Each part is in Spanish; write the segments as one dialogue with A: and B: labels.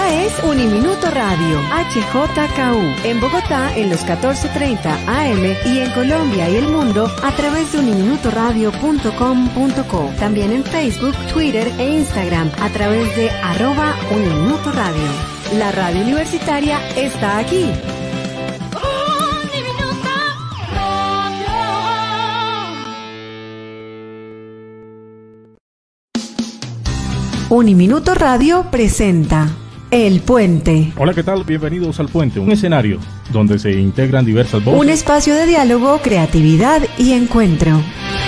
A: Esta es Uniminuto Radio, HJKU, en Bogotá en los 14:30 AM y en Colombia y el mundo a través de uniminutoradio.com.co. También en Facebook, Twitter e Instagram a través de @Uniminuto Radio. La radio universitaria está aquí. Uniminuto Radio presenta El Puente.
B: Hola, ¿qué tal? Bienvenidos al Puente, un escenario donde se integran diversas voces.
A: Un espacio de diálogo, creatividad y encuentro.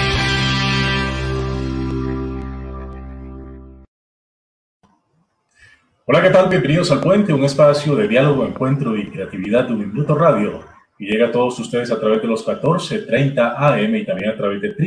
B: Hola, ¿qué tal? Bienvenidos al Puente, un espacio de diálogo, encuentro y creatividad de Uniminuto Radio. Y llega a todos ustedes a través de los 14:30 AM y también a través de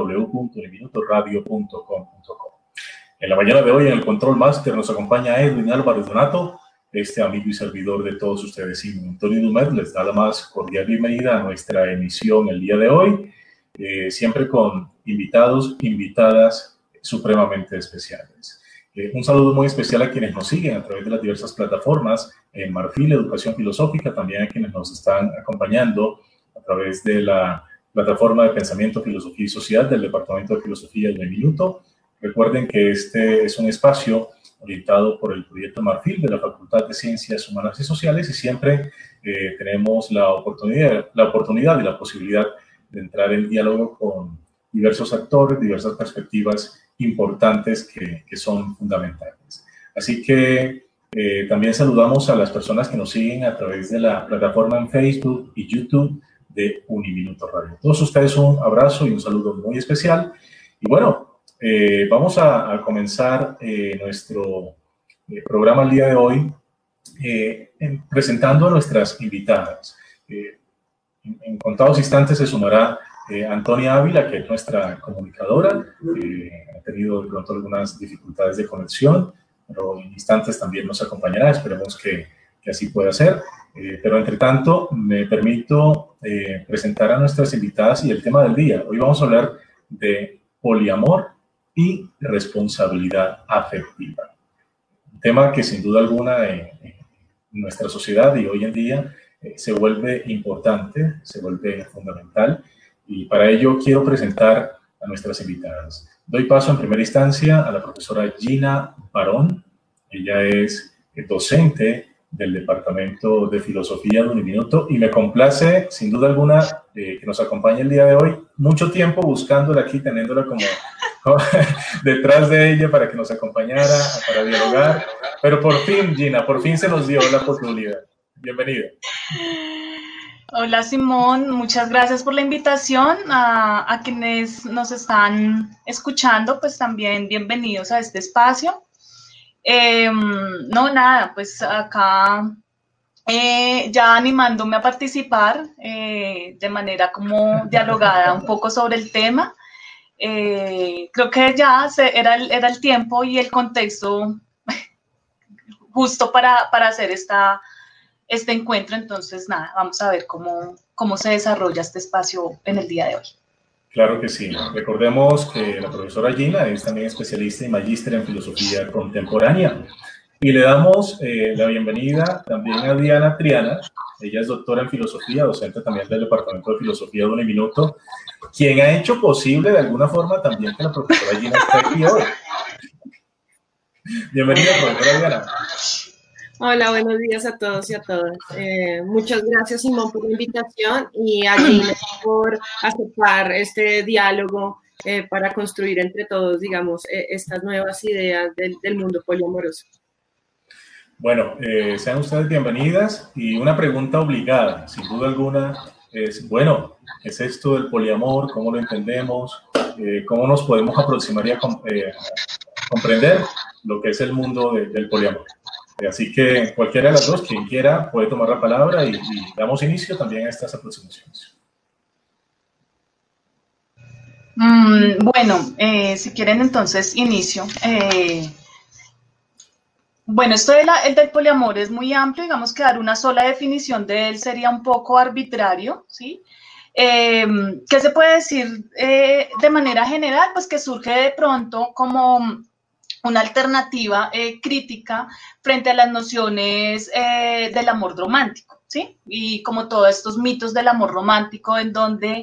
B: www.uniminutoradio.com.co. En la mañana de hoy, en el Control Master, nos acompaña Edwin Álvarez Donato, este amigo y servidor de todos ustedes. Y Antonio Dumet les da la más cordial bienvenida a nuestra emisión el día de hoy, siempre con invitadas supremamente especiales. Un saludo muy especial a quienes nos siguen a través de las diversas plataformas, en Marfil, Educación Filosófica, también a quienes nos están acompañando a través de la plataforma de Pensamiento, Filosofía y Sociedad del Departamento de Filosofía de Minuto. Recuerden que este es un espacio orientado por el Proyecto Marfil de la Facultad de Ciencias Humanas y Sociales y siempre tenemos la oportunidad y la posibilidad de entrar en diálogo con diversos actores, diversas perspectivas importantes que son fundamentales. Así que también saludamos a las personas que nos siguen a través de la plataforma en Facebook y YouTube de Uniminuto Radio. A todos ustedes un abrazo y un saludo muy especial. Y bueno, vamos a comenzar nuestro programa el día de hoy presentando a nuestras invitadas. En contados instantes se sumará Antonia Ávila, que es nuestra comunicadora. Ha tenido de pronto algunas dificultades de conexión, pero en instantes también nos acompañará. Esperemos que así pueda ser. Pero entre tanto, me permito presentar a nuestras invitadas y el tema del día. Hoy vamos a hablar de poliamor y responsabilidad afectiva. Un tema que sin duda alguna en nuestra sociedad y hoy en día se vuelve importante, se vuelve fundamental, y para ello quiero presentar a nuestras invitadas. Doy paso en primera instancia a la profesora Gina Barón. Ella es docente del Departamento de Filosofía de Uniminuto y me complace sin duda alguna que nos acompañe el día de hoy. Mucho tiempo buscándola aquí, teniéndola como detrás de ella para que nos acompañara, para dialogar, pero por fin, Gina, por fin se nos dio la oportunidad. Bienvenida.
C: Hola, Simón, muchas gracias por la invitación. A quienes nos están escuchando, pues también bienvenidos a este espacio. Pues acá ya animándome a participar de manera como dialogada un poco sobre el tema. Creo que ya era el tiempo y el contexto justo para hacer este encuentro. Entonces, nada, vamos a ver cómo se desarrolla este espacio en el día de hoy.
B: Claro que sí. Recordemos que la profesora Gina es también especialista y magíster en filosofía contemporánea. Y le damos la bienvenida también a Diana Triana. Ella es doctora en filosofía, docente también del Departamento de Filosofía de Uniminuto, quien ha hecho posible de alguna forma también que la profesora Gina esté aquí hoy. Bienvenida, profesora Diana.
D: Hola, buenos días a todos y a todas. Muchas gracias, Simón, por la invitación y a Gina por aceptar este diálogo para construir entre todos, digamos, estas nuevas ideas del mundo poliamoroso.
B: Bueno, sean ustedes bienvenidas y una pregunta obligada, sin duda alguna, es, bueno, ¿qué es esto del poliamor? ¿Cómo lo entendemos? ¿Cómo nos podemos aproximar y comprender lo que es el mundo del poliamor? Así que cualquiera de las dos, quien quiera, puede tomar la palabra y damos inicio también a estas aproximaciones.
C: Si quieren entonces inicio. Bueno, esto el del poliamor es muy amplio, digamos que dar una sola definición de él sería un poco arbitrario, ¿sí? ¿Qué se puede decir de manera general? Pues que surge de pronto como una alternativa crítica frente a las nociones del amor romántico, ¿sí? Y como todos estos mitos del amor romántico en donde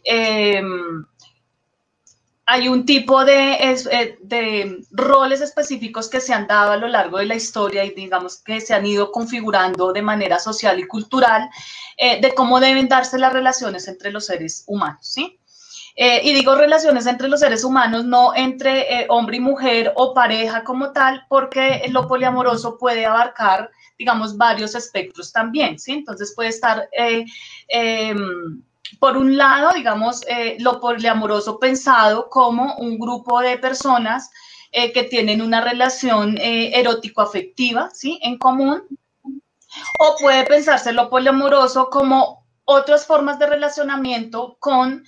C: hay un tipo de roles específicos que se han dado a lo largo de la historia y digamos que se han ido configurando de manera social y cultural de cómo deben darse las relaciones entre los seres humanos, ¿sí? Y digo relaciones entre los seres humanos, no entre hombre y mujer o pareja como tal, porque lo poliamoroso puede abarcar, digamos, varios espectros también, ¿sí? Entonces puede estar, por un lado, digamos, lo poliamoroso pensado como un grupo de personas que tienen una relación erótico-afectiva, ¿sí? En común, o puede pensarse lo poliamoroso como otras formas de relacionamiento con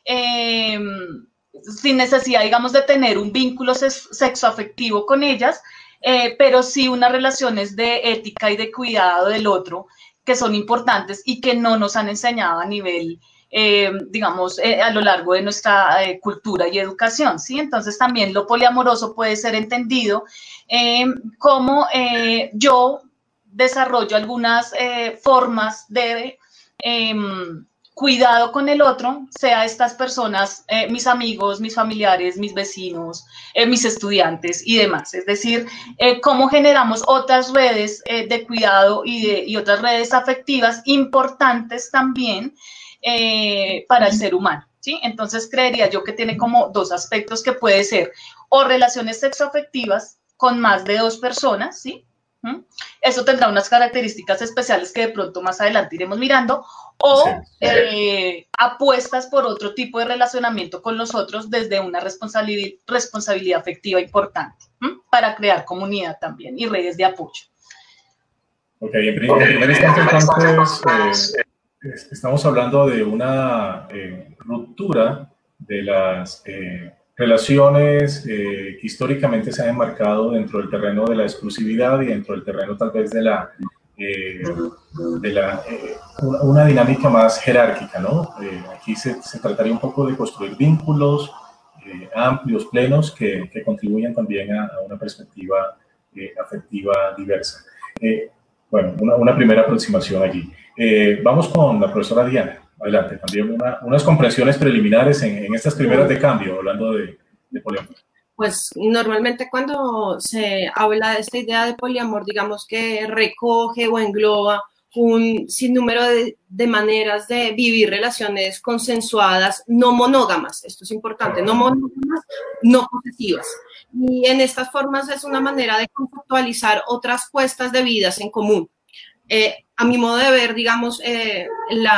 C: sin necesidad, digamos, de tener un vínculo sexoafectivo con ellas, pero sí unas relaciones de ética y de cuidado del otro que son importantes y que no nos han enseñado a nivel, digamos, a lo largo de nuestra cultura y educación, ¿sí? Entonces también lo poliamoroso puede ser entendido como yo desarrollo algunas formas de cuidado con el otro, sea estas personas, mis amigos, mis familiares, mis vecinos, mis estudiantes y demás. Es decir, cómo generamos otras redes de cuidado y otras redes afectivas importantes también para el ser humano, ¿sí? Entonces, creería yo que tiene como dos aspectos que puede ser o relaciones sexoafectivas con más de dos personas, ¿sí? Eso tendrá unas características especiales que de pronto más adelante iremos mirando, o apuestas por otro tipo de relacionamiento con los otros desde una responsabilidad afectiva importante, para crear comunidad también y redes de apoyo.
B: Ok, en primer instante entonces estamos hablando de una ruptura de las relaciones que históricamente se han enmarcado dentro del terreno de la exclusividad y dentro del terreno tal vez de una dinámica más jerárquica, ¿no? Aquí se trataría un poco de construir vínculos amplios, plenos, que contribuyan también a una perspectiva afectiva diversa. Bueno, una primera aproximación allí. Vamos con la profesora Diana. Adelante, también unas comprensiones preliminares en estas primeras de cambio, hablando de poliamor.
D: Pues normalmente cuando se habla de esta idea de poliamor, digamos que recoge o engloba un sinnúmero de maneras de vivir relaciones consensuadas no monógamas. Esto es importante, no monógamas, no posesivas. Y en estas formas es una manera de conceptualizar otras puestas de vidas en común. A mi modo de ver, digamos, el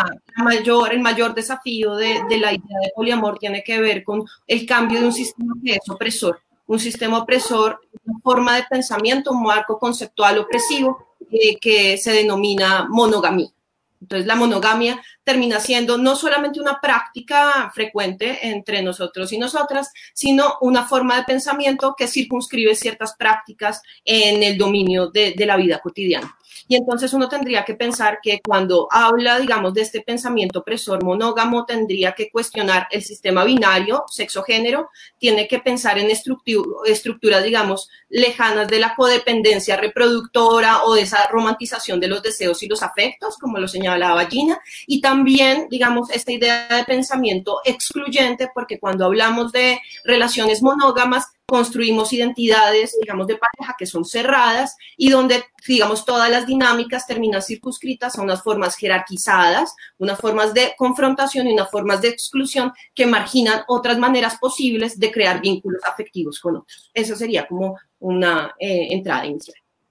D: mayor desafío de la idea de poliamor tiene que ver con el cambio de un sistema que es opresor. Un sistema opresor, una forma de pensamiento, un marco conceptual opresivo que se denomina monogamia. Entonces, la monogamia termina siendo no solamente una práctica frecuente entre nosotros y nosotras, sino una forma de pensamiento que circunscribe ciertas prácticas en el dominio de la vida cotidiana. Y entonces uno tendría que pensar que cuando habla, digamos, de este pensamiento opresor monógamo, tendría que cuestionar el sistema binario, sexo-género, tiene que pensar en estructuras, digamos, lejanas de la codependencia reproductora o de esa romantización de los deseos y los afectos, como lo señalaba Gina, y también, digamos, esta idea de pensamiento excluyente, porque cuando hablamos de relaciones monógamas, construimos identidades, digamos, de pareja que son cerradas y donde, digamos, todas las dinámicas terminan circunscritas a unas formas jerarquizadas, unas formas de confrontación y unas formas de exclusión que marginan otras maneras posibles de crear vínculos afectivos con otros. Eso sería como una entrada inicial.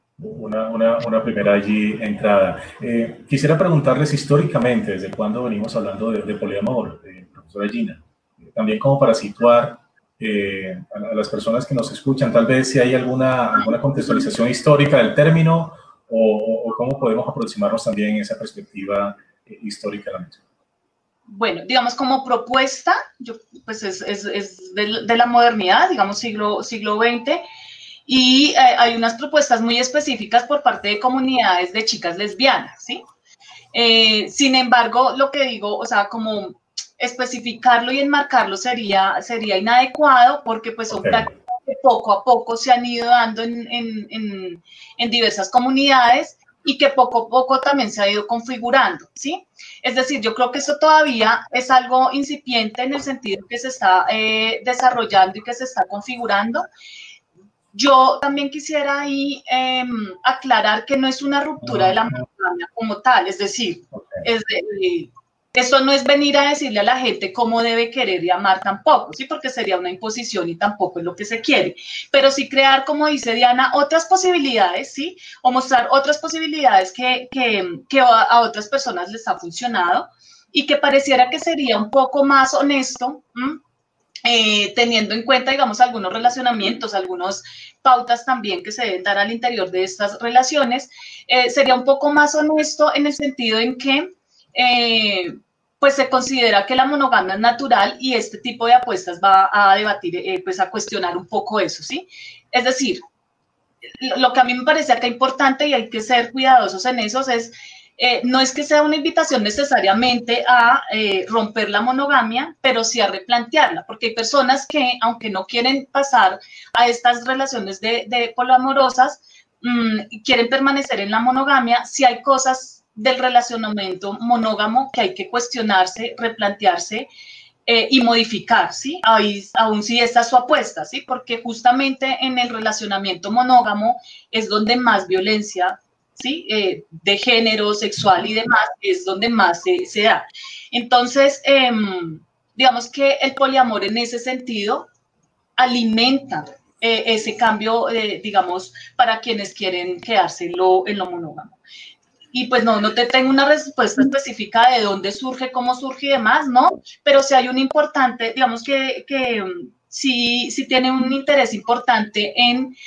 B: Una primera allí entrada. Quisiera preguntarles históricamente, ¿desde cuándo venimos hablando de poliamor, profesora Gina? También como para situar a las personas que nos escuchan, tal vez si hay alguna contextualización histórica del término o cómo podemos aproximarnos también en esa perspectiva histórica de la misma.
C: Bueno, digamos como propuesta, pues es de la modernidad, digamos siglo XX, y hay unas propuestas muy específicas por parte de comunidades de chicas lesbianas, ¿sí? Sin embargo, lo que digo, o sea, como especificarlo y enmarcarlo sería inadecuado porque pues son prácticas que poco a poco se han ido dando en diversas comunidades y que poco a poco también se ha ido configurando, ¿sí? Es decir, yo creo que eso todavía es algo incipiente en el sentido que se está desarrollando y que se está configurando. Yo también quisiera ahí aclarar que no es una ruptura de la monogamia como tal, es decir, eso no es venir a decirle a la gente cómo debe querer y amar tampoco, ¿sí? Porque sería una imposición y tampoco es lo que se quiere. Pero sí crear, como dice Diana, otras posibilidades, ¿sí? O mostrar otras posibilidades que a otras personas les ha funcionado y que pareciera que sería un poco más honesto, teniendo en cuenta, digamos, algunos relacionamientos, algunas pautas también que se deben dar al interior de estas relaciones, sería un poco más honesto en el sentido en que pues se considera que la monogamia es natural y este tipo de apuestas va a debatir, pues a cuestionar un poco eso, ¿sí? Es decir, lo que a mí me parece acá importante y hay que ser cuidadosos en eso es, no es que sea una invitación necesariamente a romper la monogamia, pero sí a replantearla, porque hay personas que, aunque no quieren pasar a estas relaciones de poliamorosas, quieren permanecer en la monogamia, si hay cosas del relacionamiento monógamo que hay que cuestionarse, replantearse y modificar, ¿sí? Aún si esta es su apuesta, ¿sí? Porque justamente en el relacionamiento monógamo es donde más violencia, ¿sí? De género, sexual y demás, es donde más se da. Entonces, digamos que el poliamor en ese sentido alimenta ese cambio, digamos, para quienes quieren quedarse en lo monógamo. Y pues no te tengo una respuesta específica de dónde surge, cómo surge y demás, ¿no? Pero sí hay un importante, digamos que sí tiene un interés importante en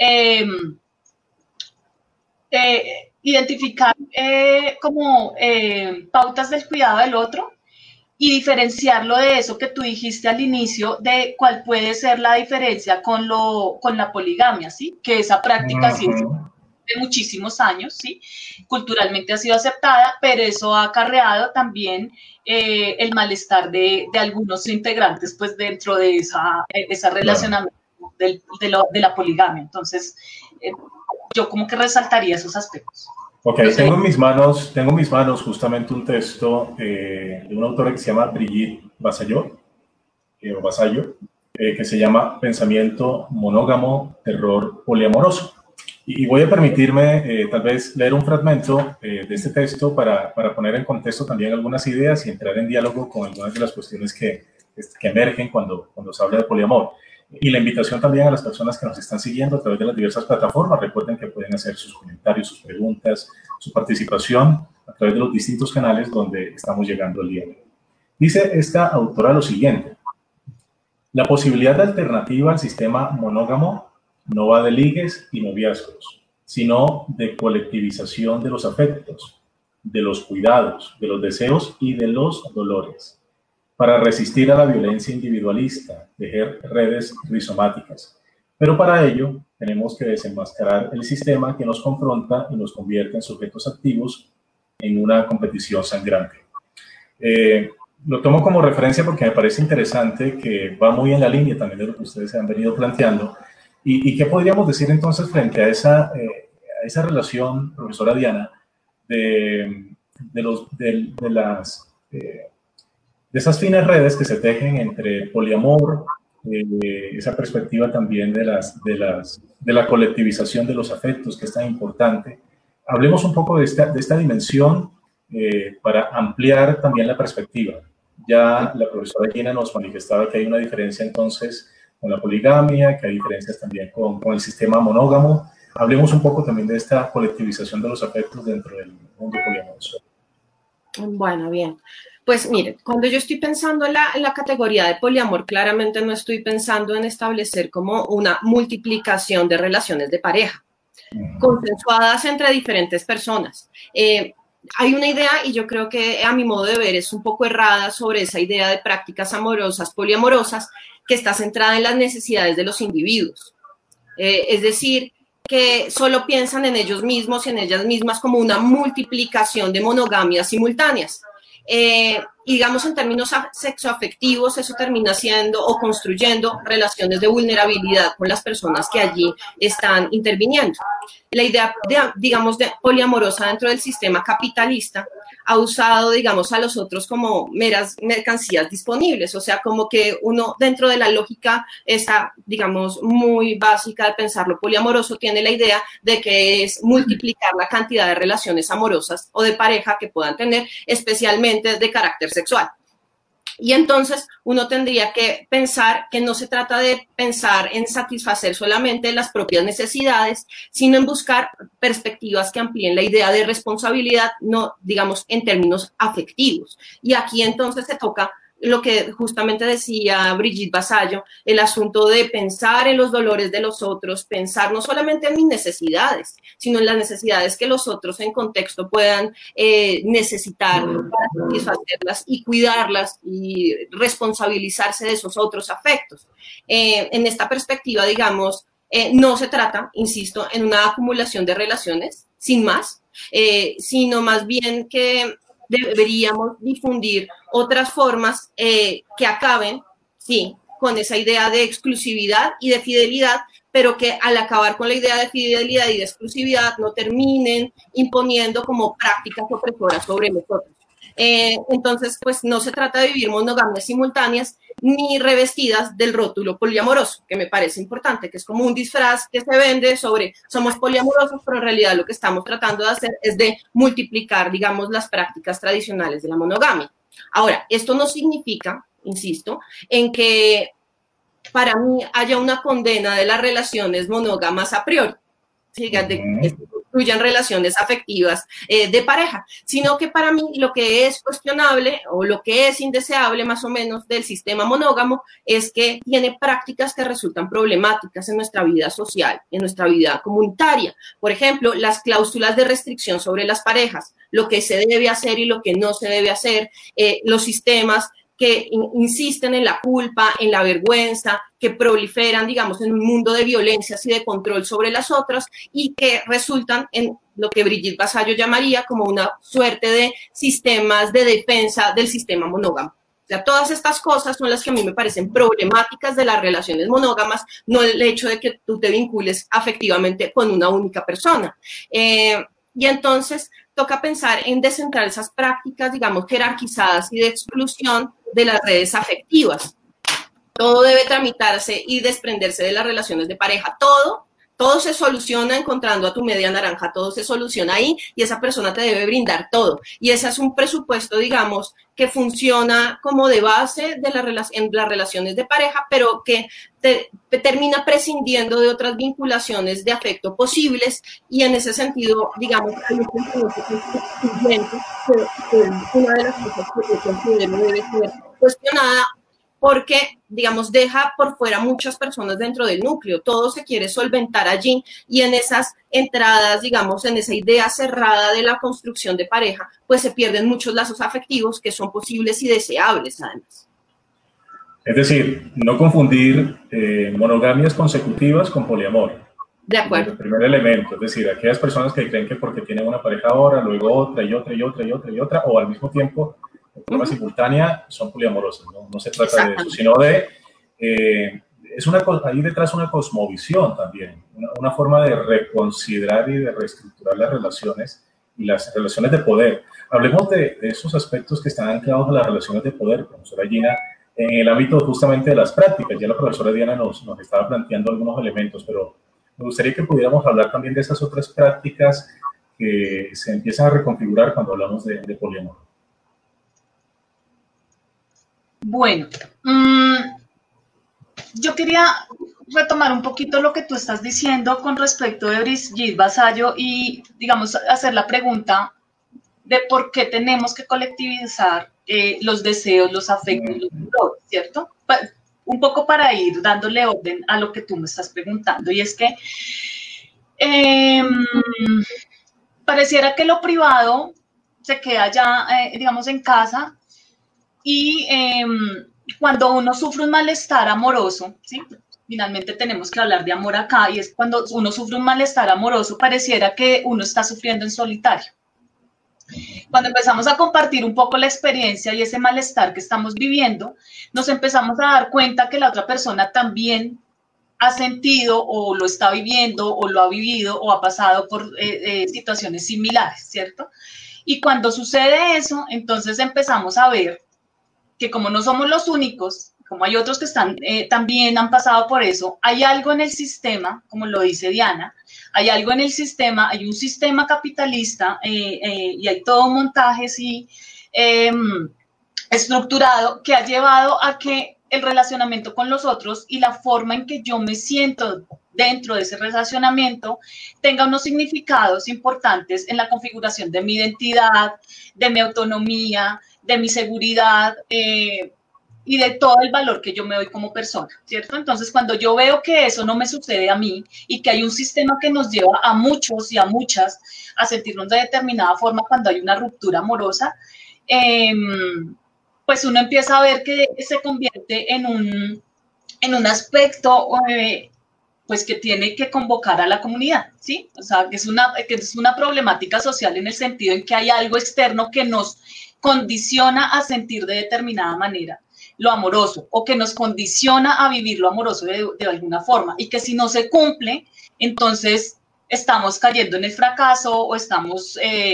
C: identificar como pautas del cuidado del otro y diferenciarlo de eso que tú dijiste al inicio, de cuál puede ser la diferencia con la poligamia, ¿sí? Que esa práctica sí es de muchísimos años, ¿sí? Culturalmente ha sido aceptada, pero eso ha acarreado también el malestar de algunos integrantes, pues, dentro de esa relacionamiento de la poligamia. Entonces, yo como que resaltaría esos aspectos.
B: Ok, tengo en mis manos justamente un texto de una autora que se llama Brigitte Vasallo, que se llama Pensamiento monógamo, terror poliamoroso. Y voy a permitirme tal vez leer un fragmento de este texto para poner en contexto también algunas ideas y entrar en diálogo con algunas de las cuestiones que emergen cuando se habla de poliamor. Y la invitación también a las personas que nos están siguiendo a través de las diversas plataformas. Recuerden que pueden hacer sus comentarios, sus preguntas, su participación a través de los distintos canales donde estamos llegando el día de hoy. Dice esta autora lo siguiente: la posibilidad de alternativa al sistema monógamo no va de ligues y noviazgos, sino de colectivización de los afectos, de los cuidados, de los deseos y de los dolores, para resistir a la violencia individualista, tejer redes rizomáticas. Pero para ello tenemos que desenmascarar el sistema que nos confronta y nos convierte en sujetos activos en una competición sangrante. Lo tomo como referencia porque me parece interesante, que va muy en la línea también de lo que ustedes se han venido planteando. ¿Y qué podríamos decir entonces frente a esa relación, profesora Diana, de esas finas redes que se tejen entre poliamor, esa perspectiva también de la colectivización de los afectos, que es tan importante? Hablemos un poco de esta dimensión para ampliar también la perspectiva. Ya la profesora Gina nos manifestaba que hay una diferencia entonces con la poligamia, que hay diferencias también con el sistema monógamo. Hablemos un poco también de esta colectivización de los afectos dentro del mundo poliamoroso.
D: Bueno, bien. Pues mire, cuando yo estoy pensando en la categoría de poliamor, claramente no estoy pensando en establecer como una multiplicación de relaciones de pareja, consensuadas entre diferentes personas. Hay una idea, y yo creo que a mi modo de ver es un poco errada, sobre esa idea de prácticas amorosas, poliamorosas, que está centrada en las necesidades de los individuos. Es decir, que solo piensan en ellos mismos y en ellas mismas como una multiplicación de monogamias simultáneas. y digamos en términos sexoafectivos eso termina siendo o construyendo relaciones de vulnerabilidad con las personas que allí están interviniendo. La idea, digamos, de poliamorosa dentro del sistema capitalista ha usado, digamos, a los otros como meras mercancías disponibles, o sea, como que uno dentro de la lógica esa, digamos, muy básica de pensar lo poliamoroso tiene la idea de que es multiplicar la cantidad de relaciones amorosas o de pareja que puedan tener, especialmente de carácter sexual. Y entonces uno tendría que pensar que no se trata de pensar en satisfacer solamente las propias necesidades, sino en buscar perspectivas que amplíen la idea de responsabilidad, no, digamos, en términos afectivos. Y aquí entonces se toca lo que justamente decía Brigitte Vasallo, el asunto de pensar en los dolores de los otros, pensar no solamente en mis necesidades, sino en las necesidades que los otros en contexto puedan necesitar para satisfacerlas y cuidarlas y responsabilizarse de esos otros afectos. En esta perspectiva, digamos, no se trata, insisto, en una acumulación de relaciones, sin más, sino más bien que deberíamos difundir otras formas que acaben, sí, con esa idea de exclusividad y de fidelidad, pero que al acabar con la idea de fidelidad y de exclusividad no terminen imponiendo como prácticas opresoras sobre nosotros. Entonces, pues no se trata de vivir monogamias simultáneas ni revestidas del rótulo poliamoroso, que me parece importante, que es como un disfraz que se vende sobre somos poliamorosos, pero en realidad lo que estamos tratando de hacer es de multiplicar, digamos, las prácticas tradicionales de la monogamia. Ahora, esto no significa, insisto, en que para mí haya una condena de las relaciones monógamas a priori, fíjate, que incluyan relaciones afectivas de pareja, sino que para mí lo que es cuestionable o lo que es indeseable más o menos del sistema monógamo es que tiene prácticas que resultan problemáticas en nuestra vida social, en nuestra vida comunitaria. Por ejemplo, las cláusulas de restricción sobre las parejas, lo que se debe hacer y lo que no se debe hacer, los sistemas que insisten en la culpa, en la vergüenza, que proliferan, digamos, en un mundo de violencias y de control sobre las otras y que resultan en lo que Brigitte Vasallo llamaría como una suerte de sistemas de defensa del sistema monógamo. O sea, todas estas cosas son las que a mí me parecen problemáticas de las relaciones monógamas, no el hecho de que tú te vincules afectivamente con una única persona. Y entonces toca pensar en descentrar esas prácticas, digamos, jerarquizadas y de exclusión de las redes afectivas. Todo debe tramitarse y desprenderse de las relaciones de pareja. Todo se soluciona encontrando a tu media naranja, todo se soluciona ahí y esa persona te debe brindar todo. Y ese es un presupuesto, digamos, que funciona como de base de en las relaciones de pareja, pero que termina prescindiendo de otras vinculaciones de afecto posibles y en ese sentido, digamos, hay un pensamiento que una de las cosas que yo considero debe ser cuestionada porque, digamos, deja por fuera muchas personas dentro del núcleo, todo se quiere solventar allí y en esas entradas, digamos, en esa idea cerrada de la construcción de pareja, pues se pierden muchos lazos afectivos que son posibles y deseables además.
B: Es decir, no confundir monogamias consecutivas con poliamor.
D: De acuerdo.
B: El primer elemento, es decir, aquellas personas que creen que porque tienen una pareja ahora, luego otra y otra y otra y otra y otra, o al mismo tiempo, de forma simultánea, son poliamorosas. No se trata de eso, sino de... ahí detrás una cosmovisión también, una forma de reconsiderar y de reestructurar las relaciones y las relaciones de poder. Hablemos de esos aspectos que están anclados a las relaciones de poder, profesora Gina, en el ámbito justamente de las prácticas. Ya la profesora Diana nos estaba planteando algunos elementos, pero me gustaría que pudiéramos hablar también de esas otras prácticas que se empiezan a reconfigurar cuando hablamos de poliamor.
C: Bueno, yo quería retomar un poquito lo que tú estás diciendo con respecto de Brigitte Vasallo y, digamos, hacer la pregunta de por qué tenemos que colectivizar los deseos, los afectos, los dolores, ¿cierto? Un poco para ir dándole orden a lo que tú me estás preguntando. Y es que pareciera que lo privado se queda ya, digamos, en casa y cuando uno sufre un malestar amoroso, ¿sí? Finalmente tenemos que hablar de amor acá, y es cuando uno sufre un malestar amoroso, pareciera que uno está sufriendo en solitario. Cuando empezamos a compartir un poco la experiencia y ese malestar que estamos viviendo, nos empezamos a dar cuenta que la otra persona también ha sentido o lo está viviendo o lo ha vivido o ha pasado por situaciones similares, ¿cierto? Y cuando sucede eso, entonces empezamos a ver que como no somos los únicos, como hay otros que también han pasado por eso, hay algo en el sistema, como lo dice Diana, hay algo en el sistema, hay un sistema capitalista y hay todo un montaje así estructurado que ha llevado a que el relacionamiento con los otros y la forma en que yo me siento dentro de ese relacionamiento tenga unos significados importantes en la configuración de mi identidad, de mi autonomía, de mi seguridad y de todo el valor que yo me doy como persona, ¿cierto? Entonces, cuando yo veo que eso no me sucede a mí y que hay un sistema que nos lleva a muchos y a muchas a sentirnos de determinada forma cuando hay una ruptura amorosa, pues uno empieza a ver que se convierte en un aspecto pues que tiene que convocar a la comunidad, ¿sí? O sea, que es una problemática social en el sentido en que hay algo externo que nos condiciona a sentir de determinada manera lo amoroso o que nos condiciona a vivir lo amoroso de alguna forma y que si no se cumple, entonces estamos cayendo en el fracaso o estamos,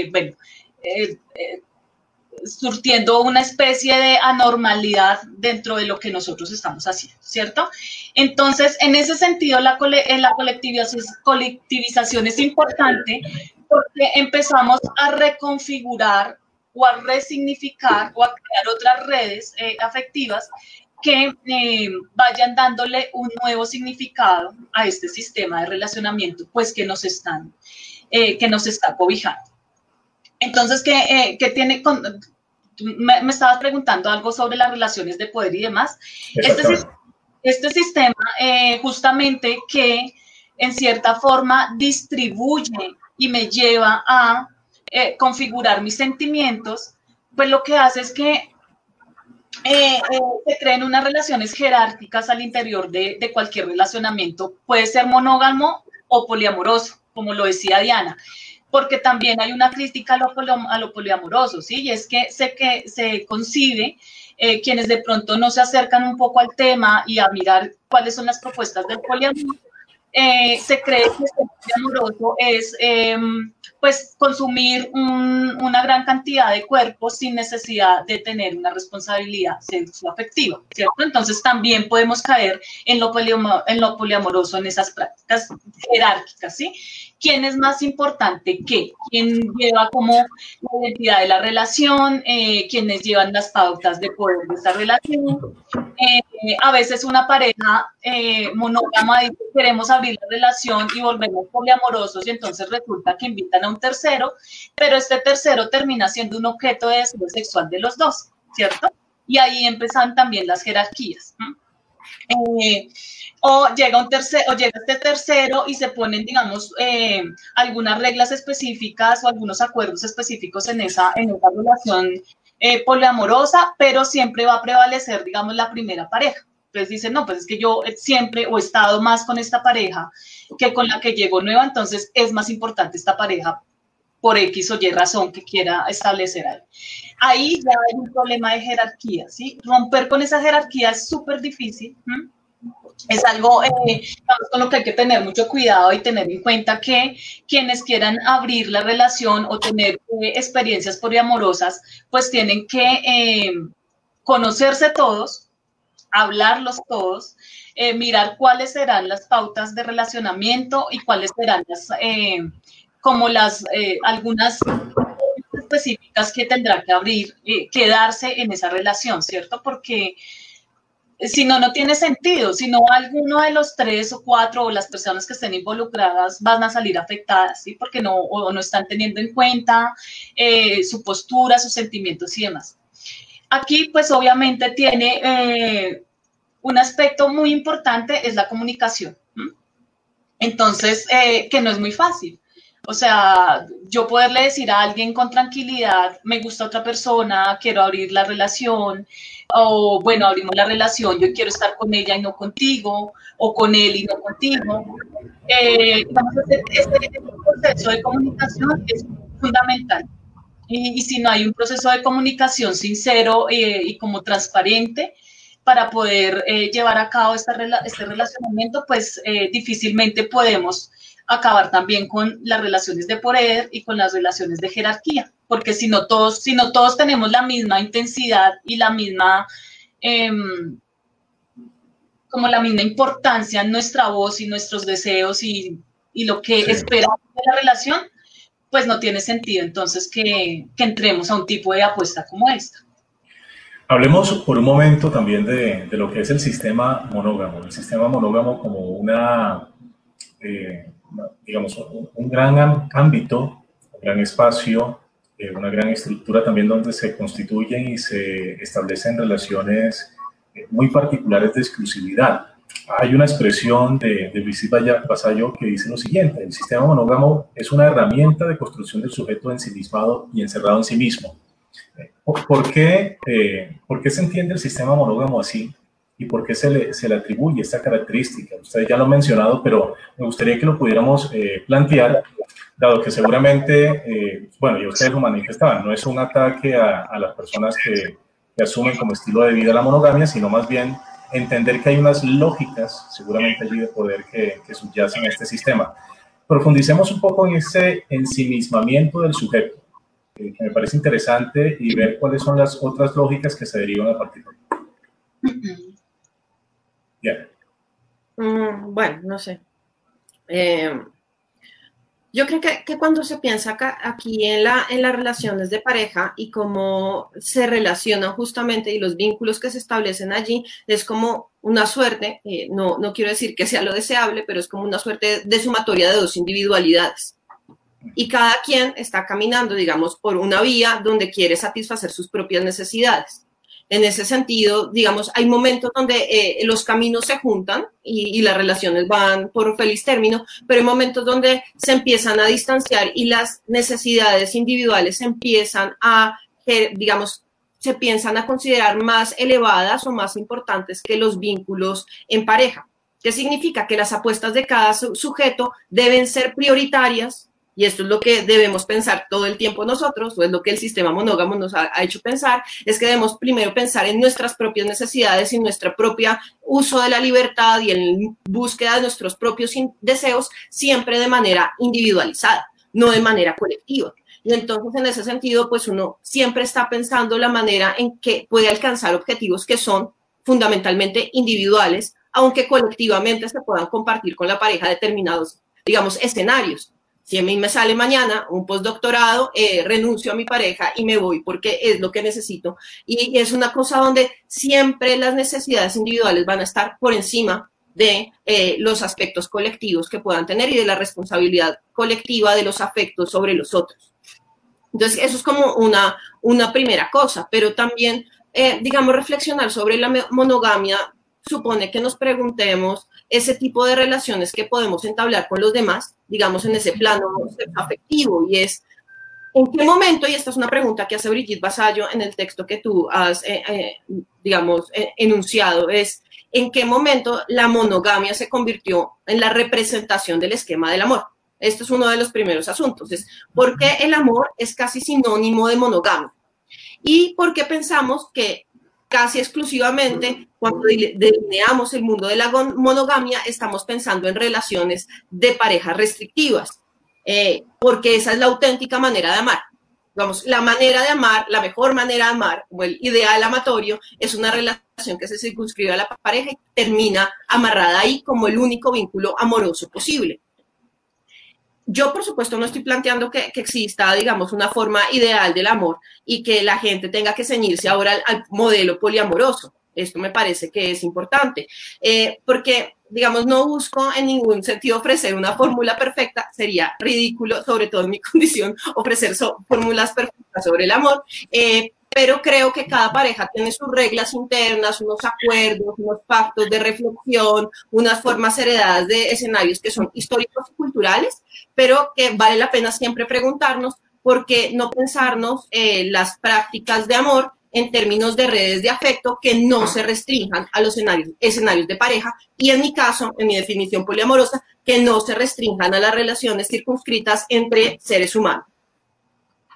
C: surtiendo una especie de anormalidad dentro de lo que nosotros estamos haciendo, ¿cierto? Entonces, en ese sentido, la colectivización es importante porque empezamos a reconfigurar o a resignificar o a crear otras redes afectivas que vayan dándole un nuevo significado a este sistema de relacionamiento, pues que nos está cobijando. Entonces, ¿qué tiene me estabas preguntando algo sobre las relaciones de poder y demás? Este sistema justamente que en cierta forma distribuye y me lleva a configurar mis sentimientos, pues lo que hace es que se creen unas relaciones jerárquicas al interior de cualquier relacionamiento. Puede ser monógamo o poliamoroso, como lo decía Diana, porque también hay una crítica a lo poliamoroso, ¿sí? Y es que se concibe quienes de pronto no se acercan un poco al tema y a mirar cuáles son las propuestas del poliamor, se cree que el poliamoroso es pues consumir una gran cantidad de cuerpos sin necesidad de tener una responsabilidad sexoafectiva, ¿cierto? Entonces también podemos caer en lo poliamoroso, en esas prácticas jerárquicas, ¿sí? ¿Quién es más importante qué? ¿Quién lleva como la identidad de la relación? ¿Quiénes llevan las pautas de poder de esa relación? A veces una pareja monógama dice queremos abrir la relación y volvemos poliamorosos y entonces resulta que invitan a un tercero, pero este tercero termina siendo un objeto de deseo sexual de los dos, ¿cierto? Y ahí empiezan también las jerarquías. O llega este tercero y se ponen, digamos, algunas reglas específicas o algunos acuerdos específicos en esa relación poliamorosa, pero siempre va a prevalecer, digamos, la primera pareja. Entonces dicen, no, pues es que yo siempre he estado más con esta pareja que con la que llegó nueva, entonces es más importante esta pareja por X o Y razón que quiera establecer ahí. Ahí ya hay un problema de jerarquía, ¿sí? Romper con esa jerarquía es súper difícil. Es algo con lo que hay que tener mucho cuidado y tener en cuenta que quienes quieran abrir la relación o tener experiencias poliamorosas, pues tienen que conocerse todos, hablarlos todos, mirar cuáles serán las pautas de relacionamiento y cuáles serán algunas específicas que tendrá que abrir, quedarse en esa relación, ¿cierto? Porque si no, no tiene sentido. Si no, alguno de los 3 o 4 o las personas que estén involucradas van a salir afectadas, ¿sí? Porque no están teniendo en cuenta su postura, sus sentimientos y demás. Aquí, pues, obviamente tiene un aspecto muy importante, es la comunicación. Entonces, que no es muy fácil. O sea, yo poderle decir a alguien con tranquilidad, me gusta otra persona, quiero abrir la relación, o bueno, abrimos la relación, yo quiero estar con ella y no contigo, o con él y no contigo. Digamos, este proceso de comunicación es fundamental. y si no hay un proceso de comunicación sincero y como transparente para poder llevar a cabo este relacionamiento, pues difícilmente podemos acabar también con las relaciones de poder y con las relaciones de jerarquía, porque si no todos tenemos la misma intensidad y la misma, como la misma importancia en nuestra voz y nuestros deseos y lo que esperamos de la relación, pues no tiene sentido entonces que entremos a un tipo de apuesta como esta.
B: Hablemos por un momento también de lo que es el sistema monógamo. El sistema monógamo como digamos, un gran ámbito, un gran espacio, una gran estructura también donde se constituyen y se establecen relaciones muy particulares de exclusividad. Hay una expresión de Brigitte Vasallo que dice lo siguiente: el sistema monógamo es una herramienta de construcción del sujeto ensimismado y encerrado en sí mismo. ¿Por qué se entiende el sistema monógamo así? ¿Y por qué se le atribuye esta característica? Ustedes ya lo han mencionado, pero me gustaría que lo pudiéramos plantear, dado que seguramente, bueno, ya ustedes lo manifestaban, no es un ataque a las personas que asumen como estilo de vida la monogamia, sino más bien entender que hay unas lógicas, seguramente allí de poder que subyacen a este sistema. Profundicemos un poco en ese ensimismamiento del sujeto, que me parece interesante, y ver cuáles son las otras lógicas que se derivan a partir de ahí. Yeah.
D: Bueno, no sé. Yo creo que cuando se piensa aquí en las relaciones de pareja y cómo se relacionan justamente y los vínculos que se establecen allí, es como una suerte, no quiero decir que sea lo deseable, pero es como una suerte de sumatoria de dos individualidades. Y cada quien está caminando, digamos, por una vía donde quiere satisfacer sus propias necesidades. En ese sentido, digamos, hay momentos donde los caminos se juntan y las relaciones van por feliz término, pero hay momentos donde se empiezan a distanciar y las necesidades individuales se empiezan se piensan a considerar más elevadas o más importantes que los vínculos en pareja. ¿Qué significa? Que las apuestas de cada sujeto deben ser prioritarias. Y esto es lo que debemos pensar todo el tiempo nosotros, o es lo que el sistema monógamo nos ha hecho pensar, es que debemos primero pensar en nuestras propias necesidades y nuestro propio uso de la libertad y en búsqueda de nuestros propios deseos, siempre de manera individualizada, no de manera colectiva. Y entonces, en ese sentido, pues uno siempre está pensando la manera en que puede alcanzar objetivos que son fundamentalmente individuales, aunque colectivamente se puedan compartir con la pareja determinados, digamos, escenarios. Si a mí me sale mañana un postdoctorado, renuncio a mi pareja y me voy porque es lo que necesito. Y es una cosa donde siempre las necesidades individuales van a estar por encima de los aspectos colectivos que puedan tener y de la responsabilidad colectiva de los afectos sobre los otros. Entonces, eso es como una primera cosa, pero también, digamos, reflexionar sobre la monogamia supone que nos preguntemos ese tipo de relaciones que podemos entablar con los demás, digamos, en ese plano afectivo, y es, ¿en qué momento? Y esta es una pregunta que hace Brigitte Vasallo en el texto que tú has, digamos, enunciado, es, ¿en qué momento la monogamia se convirtió en la representación del esquema del amor? Este es uno de los primeros asuntos, es ¿por qué el amor es casi sinónimo de monogamia? ¿Y por qué pensamos que casi exclusivamente cuando delineamos el mundo de la monogamia estamos pensando en relaciones de parejas restrictivas? Porque esa es la auténtica manera de amar. Vamos, la manera de amar, la mejor manera de amar, o el ideal amatorio, es una relación que se circunscribe a la pareja y termina amarrada ahí como el único vínculo amoroso posible. Yo, por supuesto, no estoy planteando que exista, digamos, una forma ideal del amor y que la gente tenga que ceñirse ahora al modelo poliamoroso. Esto me parece que es importante, porque, digamos, no busco en ningún sentido ofrecer una fórmula perfecta. Sería ridículo, sobre todo en mi condición, ofrecer fórmulas perfectas sobre el amor, pero creo que cada pareja tiene sus reglas internas, unos acuerdos, unos pactos de reflexión, unas formas heredadas de escenarios que son históricos y culturales, pero que vale la pena siempre preguntarnos por qué no pensarnos las prácticas de amor en términos de redes de afecto que no se restrinjan a los escenarios de pareja y, en mi caso, en mi definición poliamorosa, que no se restrinjan a las relaciones circunscritas entre seres humanos.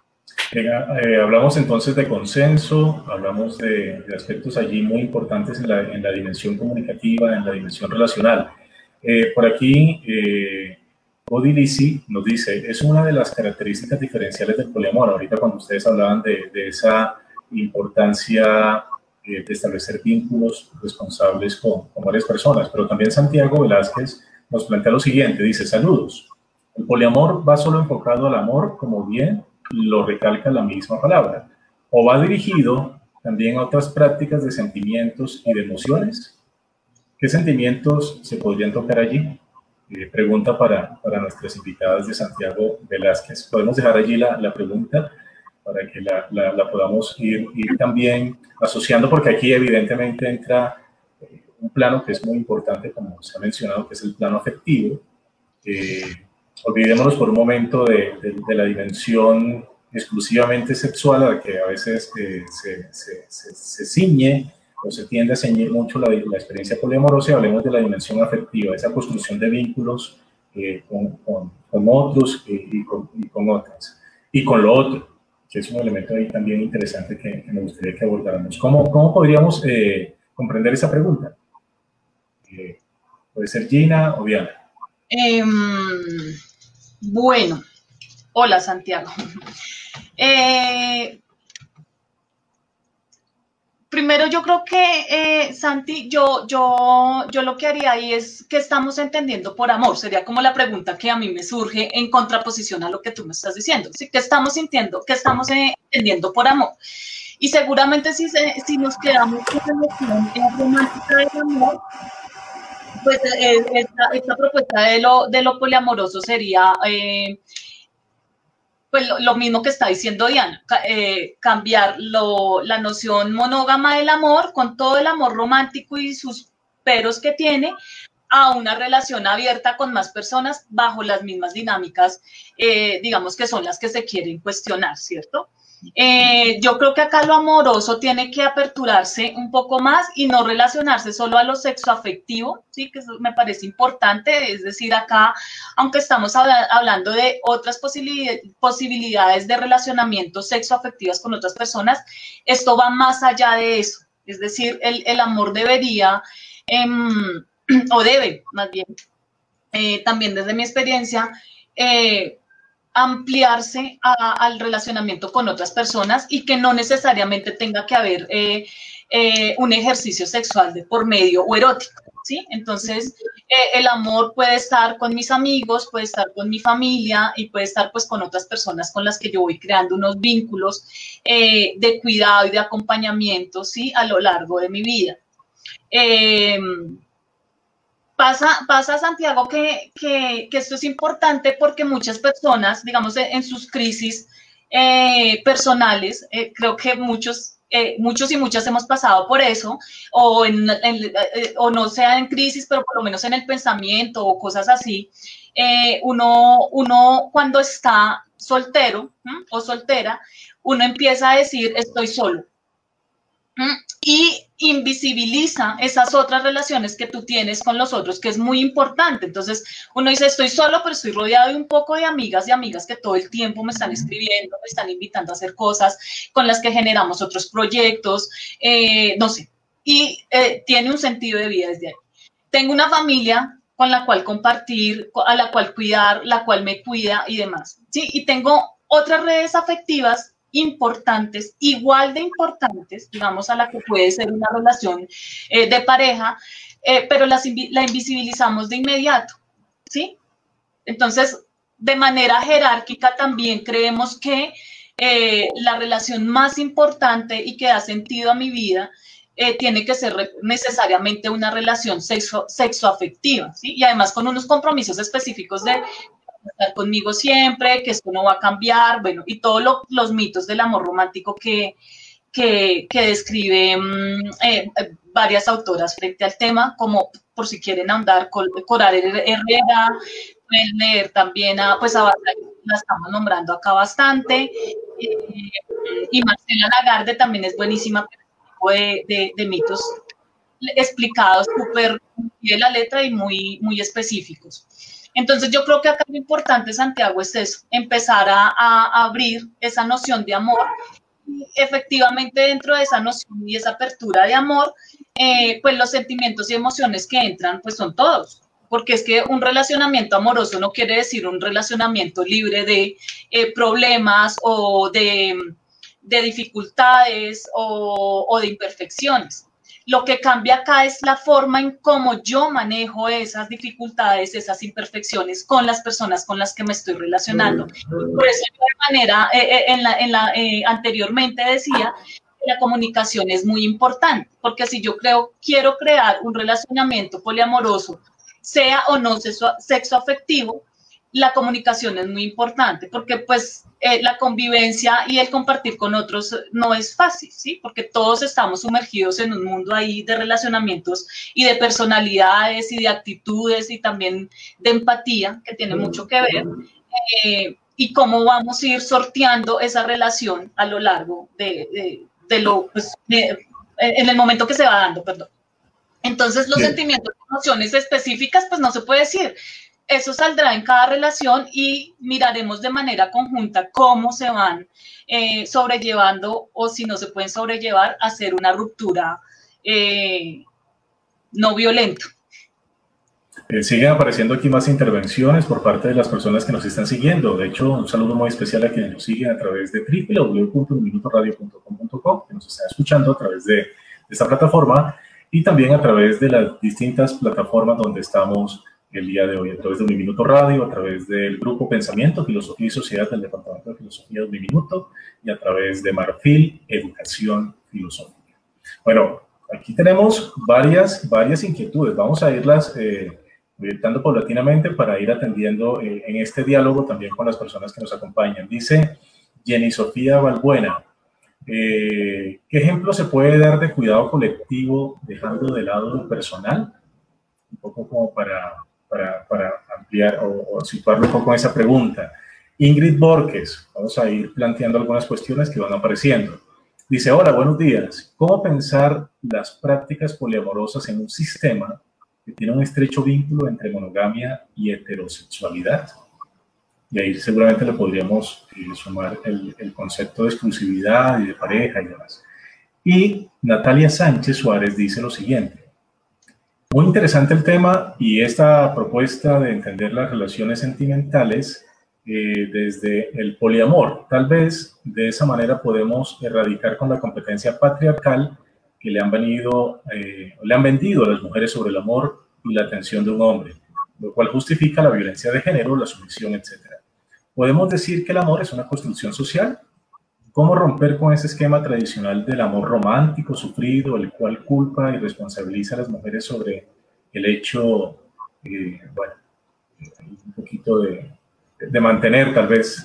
B: Venga, hablamos entonces de consenso, hablamos de aspectos allí muy importantes en la dimensión comunicativa, en la dimensión relacional. Por aquí, Odilisi nos dice, es una de las características diferenciales del poliamor. Ahorita cuando ustedes hablaban de esa importancia de establecer vínculos responsables con varias personas, pero también Santiago Velázquez nos plantea lo siguiente, dice, saludos, el poliamor va solo enfocado al amor, como bien lo recalca la misma palabra, o va dirigido también a otras prácticas de sentimientos y de emociones. ¿Qué sentimientos se podrían tocar allí? Pregunta para nuestras invitadas de Santiago Velázquez. Podemos dejar allí la pregunta para que la podamos ir también asociando, porque aquí evidentemente entra un plano que es muy importante, como se ha mencionado, que es el plano afectivo. Olvidémonos por un momento de la dimensión exclusivamente sexual, a la que a veces se ciñe o se tiende a ceñir mucho la experiencia poliamorosa, y hablemos de la dimensión afectiva, esa construcción de vínculos con otros y con otras, y con lo otro, que es un elemento ahí también interesante que me gustaría que abordáramos. ¿Cómo podríamos comprender esa pregunta? Puede ser Gina o Diana.
C: Bueno, hola Santiago. Primero yo creo que, Santi, yo lo que haría ahí es, ¿qué estamos entendiendo por amor? Sería como la pregunta que a mí me surge en contraposición a lo que tú me estás diciendo. ¿Sí? ¿Qué estamos sintiendo? ¿Qué estamos entendiendo por amor? Y seguramente si nos quedamos con la noción romántica del amor, pues esta propuesta de lo poliamoroso sería pues lo mismo que está diciendo Diana, cambiar la noción monógama del amor con todo el amor romántico y sus peros que tiene a una relación abierta con más personas bajo las mismas dinámicas, digamos que son las que se quieren cuestionar, ¿cierto? Yo creo que acá lo amoroso tiene que aperturarse un poco más y no relacionarse solo a lo sexoafectivo, ¿sí? Que eso me parece importante, es decir, acá, aunque estamos hablando de otras posibilidades de relacionamiento sexoafectivas con otras personas, esto va más allá de eso, es decir, el amor debería, o debe, más bien, también desde mi experiencia, ampliarse al relacionamiento con otras personas y que no necesariamente tenga que haber un ejercicio sexual de por medio o erótico, ¿sí? Entonces, el amor puede estar con mis amigos, puede estar con mi familia y puede estar pues con otras personas con las que yo voy creando unos vínculos de cuidado y de acompañamiento, ¿sí? A lo largo de mi vida. Pasa, Santiago, que esto es importante porque muchas personas, digamos, en sus crisis personales, creo que muchos y muchas hemos pasado por eso, o no sea en crisis, pero por lo menos en el pensamiento o cosas así. Uno cuando está soltero o soltera, uno empieza a decir, estoy solo. Y invisibiliza esas otras relaciones que tú tienes con los otros, que es muy importante. Entonces, uno dice, estoy solo, pero estoy rodeado de un poco de amigas y amigas que todo el tiempo me están escribiendo, me están invitando a hacer cosas, con las que generamos otros proyectos, no sé. Y tiene un sentido de vida desde ahí. Tengo una familia con la cual compartir, a la cual cuidar, la cual me cuida y demás, ¿sí? Y tengo otras redes afectivas importantes, igual de importantes, digamos, a la que puede ser una relación de pareja, pero la invisibilizamos de inmediato, ¿sí? Entonces, de manera jerárquica también creemos que la relación más importante y que da sentido a mi vida tiene que ser necesariamente una relación sexoafectiva, ¿sí? Y además con unos compromisos específicos de estar conmigo siempre, que esto no va a cambiar, bueno, y todos los mitos del amor romántico que describen varias autoras frente al tema, como por si quieren ahondar, Coral Herrera, pueden leer también a la estamos nombrando acá bastante, y Marcela Lagarde también es buenísima de mitos explicados súper de la letra y muy específicos. Entonces yo creo que acá lo importante, Santiago, es eso, empezar a abrir esa noción de amor. Y efectivamente, dentro de esa noción y esa apertura de amor, pues los sentimientos y emociones que entran, pues son todos. Porque es que un relacionamiento amoroso no quiere decir un relacionamiento libre de problemas o de dificultades o de imperfecciones. Lo que cambia acá es la forma en cómo yo manejo esas dificultades, esas imperfecciones con las personas con las que me estoy relacionando. Por eso, de manera, anteriormente decía que la comunicación es muy importante, porque si yo quiero crear un relacionamiento poliamoroso, sea o no sexo afectivo, la comunicación es muy importante, porque pues la convivencia y el compartir con otros no es fácil, ¿sí? Porque todos estamos sumergidos en un mundo ahí de relacionamientos y de personalidades y de actitudes y también de empatía, que tiene mucho que ver, y cómo vamos a ir sorteando esa relación a lo largo en el momento que se va dando, perdón. Entonces, los sentimientos y emociones específicas, pues no se puede decir. Eso saldrá en cada relación y miraremos de manera conjunta cómo se van sobrellevando o si no se pueden sobrellevar, hacer una ruptura no violenta.
B: Siguen apareciendo aquí más intervenciones por parte de las personas que nos están siguiendo. De hecho, un saludo muy especial a quienes nos siguen a través de www.unminutoradio.com.co, que nos están escuchando a través de esta plataforma y también a través de las distintas plataformas donde estamos el día de hoy, a través de Uniminuto Radio, a través del grupo Pensamiento, Filosofía y Sociedad del Departamento de Filosofía de Uniminuto y a través de Marfil, Educación Filosófica. Bueno, aquí tenemos varias inquietudes. Vamos a irlas orientando paulatinamente para ir atendiendo en este diálogo también con las personas que nos acompañan. Dice Jenny Sofía Balbuena, ¿qué ejemplo se puede dar de cuidado colectivo dejando de lado lo personal? Un poco como para ampliar o situarlo un poco en esa pregunta. Ingrid Borges, vamos a ir planteando algunas cuestiones que van apareciendo. Dice, hola, buenos días. ¿Cómo pensar las prácticas poliamorosas en un sistema que tiene un estrecho vínculo entre monogamia y heterosexualidad? Y ahí seguramente le podríamos sumar el concepto de exclusividad y de pareja y demás. Y Natalia Sánchez Suárez dice lo siguiente. Muy interesante el tema y esta propuesta de entender las relaciones sentimentales desde el poliamor. Tal vez de esa manera podemos erradicar con la competencia patriarcal que le han vendido a las mujeres sobre el amor y la atención de un hombre, lo cual justifica la violencia de género, la sumisión, etc. ¿Podemos decir que el amor es una construcción social? ¿Cómo romper con ese esquema tradicional del amor romántico, sufrido, el cual culpa y responsabiliza a las mujeres sobre el hecho, un poquito de mantener tal vez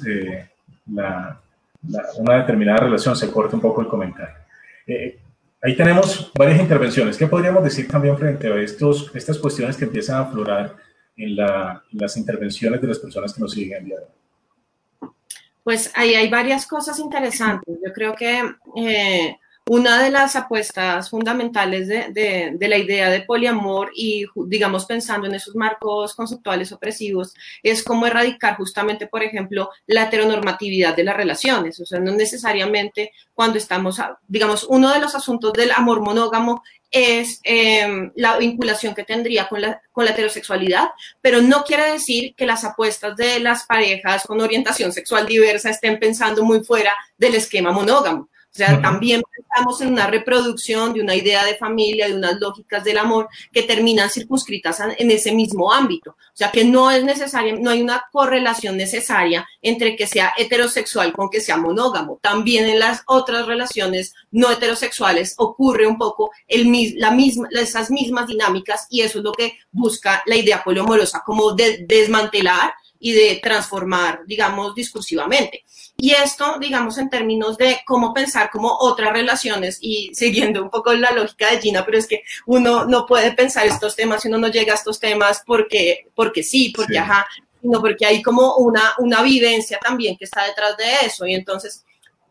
B: una determinada relación? Se corta un poco el comentario. Ahí tenemos varias intervenciones. ¿Qué podríamos decir también frente a estas cuestiones que empiezan a aflorar en las intervenciones de las personas que nos siguen el día de hoy?
D: Pues ahí hay varias cosas interesantes. Yo creo que una de las apuestas fundamentales de la idea de poliamor y, digamos, pensando en esos marcos conceptuales opresivos, es cómo erradicar justamente, por ejemplo, la heteronormatividad de las relaciones. O sea, no necesariamente cuando estamos, digamos, uno de los asuntos del amor monógamo es la vinculación que tendría con la heterosexualidad, pero no quiere decir que las apuestas de las parejas con orientación sexual diversa estén pensando muy fuera del esquema monógamo. O sea, también pensamos en una reproducción de una idea de familia, de unas lógicas del amor que terminan circunscritas en ese mismo ámbito. O sea, que no es necesaria, no hay una correlación necesaria entre que sea heterosexual con que sea monógamo. También en las otras relaciones no heterosexuales ocurre un poco esas mismas dinámicas, y eso es lo que busca la idea poliamorosa, como de desmantelar y de transformar, digamos, discursivamente. Y esto, digamos, en términos de cómo pensar como otras relaciones, y siguiendo un poco la lógica de Gina, pero es que uno no puede pensar estos temas si uno no llega a estos temas porque sí, ajá, sino porque hay como una vivencia también que está detrás de eso. Y entonces,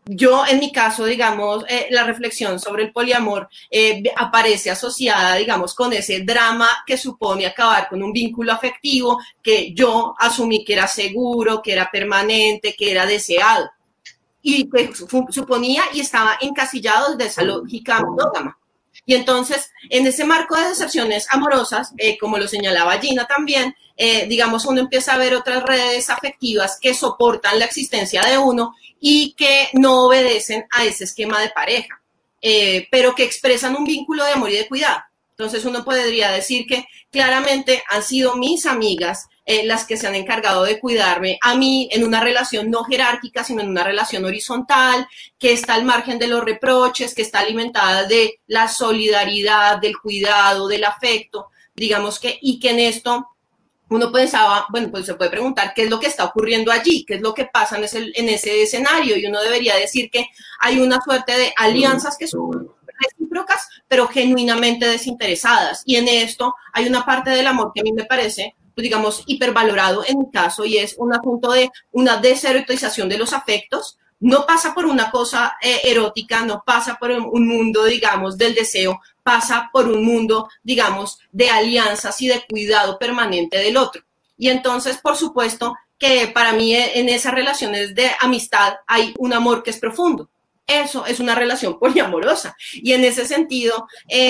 D: Yo, en mi caso, digamos, la reflexión sobre el poliamor aparece asociada, digamos, con ese drama que supone acabar con un vínculo afectivo que yo asumí que era seguro, que era permanente, que era deseado. Y que suponía y estaba encasillado desde esa lógica monógama. Y entonces, en ese marco de decepciones amorosas, como lo señalaba Gina también, digamos, uno empieza a ver otras redes afectivas que soportan la existencia de uno y que no obedecen a ese esquema de pareja, pero que expresan un vínculo de amor y de cuidado. Entonces uno podría decir que claramente han sido mis amigas las que se han encargado de cuidarme a mí en una relación no jerárquica, sino en una relación horizontal, que está al margen de los reproches, que está alimentada de la solidaridad, del cuidado, del afecto, digamos que, y que en esto uno pensaba, bueno, pues se puede preguntar qué es lo que está ocurriendo allí, qué es lo que pasa en ese escenario, y uno debería decir que hay una suerte de alianzas que son recíprocas, pero genuinamente desinteresadas, y en esto hay una parte del amor que a mí me parece, pues digamos, hipervalorado en mi caso, y es un asunto de una deserotización de los afectos. No pasa por una cosa erótica, no pasa por un mundo, digamos, del deseo, pasa por un mundo, digamos, de alianzas y de cuidado permanente del otro. Y entonces, por supuesto, que para mí en esas relaciones de amistad hay un amor que es profundo. Eso es una relación poliamorosa. Y en ese sentido,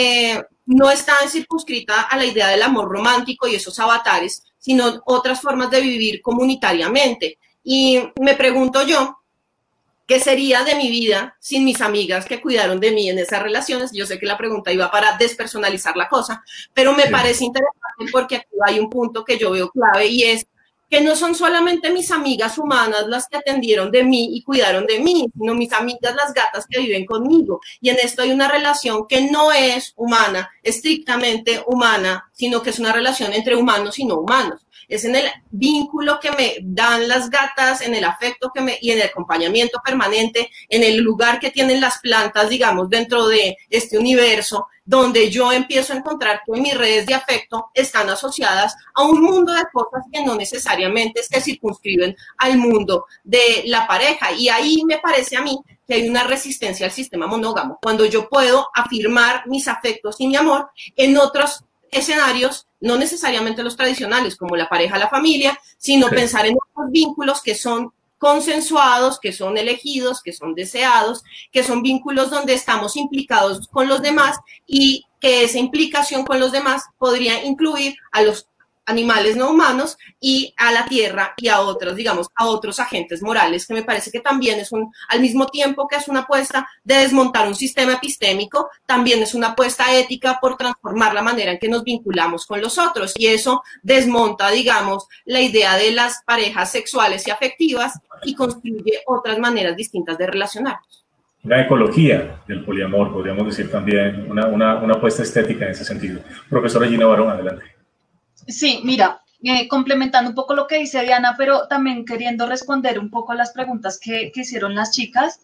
D: no está circunscrita a la idea del amor romántico y esos avatares, sino otras formas de vivir comunitariamente. Y me pregunto yo, ¿qué sería de mi vida sin mis amigas que cuidaron de mí en esas relaciones? Yo sé que la pregunta iba para despersonalizar la cosa, pero me parece interesante porque aquí hay un punto que yo veo clave y es que no son solamente mis amigas humanas las que atendieron de mí y cuidaron de mí, sino mis amigas las gatas que viven conmigo. Y en esto hay una relación que no es humana, estrictamente humana, sino que es una relación entre humanos y no humanos. Es en el vínculo que me dan las gatas, en el afecto y en el acompañamiento permanente, en el lugar que tienen las plantas, digamos, dentro de este universo, donde yo empiezo a encontrar que mis redes de afecto están asociadas a un mundo de cosas que no necesariamente se circunscriben al mundo de la pareja. Y ahí me parece a mí que hay una resistencia al sistema monógamo, cuando yo puedo afirmar mis afectos y mi amor en otros escenarios, no necesariamente los tradicionales, como la pareja, la familia, sino pensar en otros vínculos que son consensuados, que son elegidos, que son deseados, que son vínculos donde estamos implicados con los demás y que esa implicación con los demás podría incluir a los animales no humanos y a la tierra y a otros, digamos, a otros agentes morales, que me parece que también es al mismo tiempo que es una apuesta de desmontar un sistema epistémico, también es una apuesta ética por transformar la manera en que nos vinculamos con los otros, y eso desmonta, digamos, la idea de las parejas sexuales y afectivas y construye otras maneras distintas de relacionarnos.
B: La ecología del poliamor, podríamos decir también, una apuesta estética en ese sentido. Profesora Gina Barón, adelante.
C: Sí, mira, complementando un poco lo que dice Diana, pero también queriendo responder un poco a las preguntas que hicieron las chicas,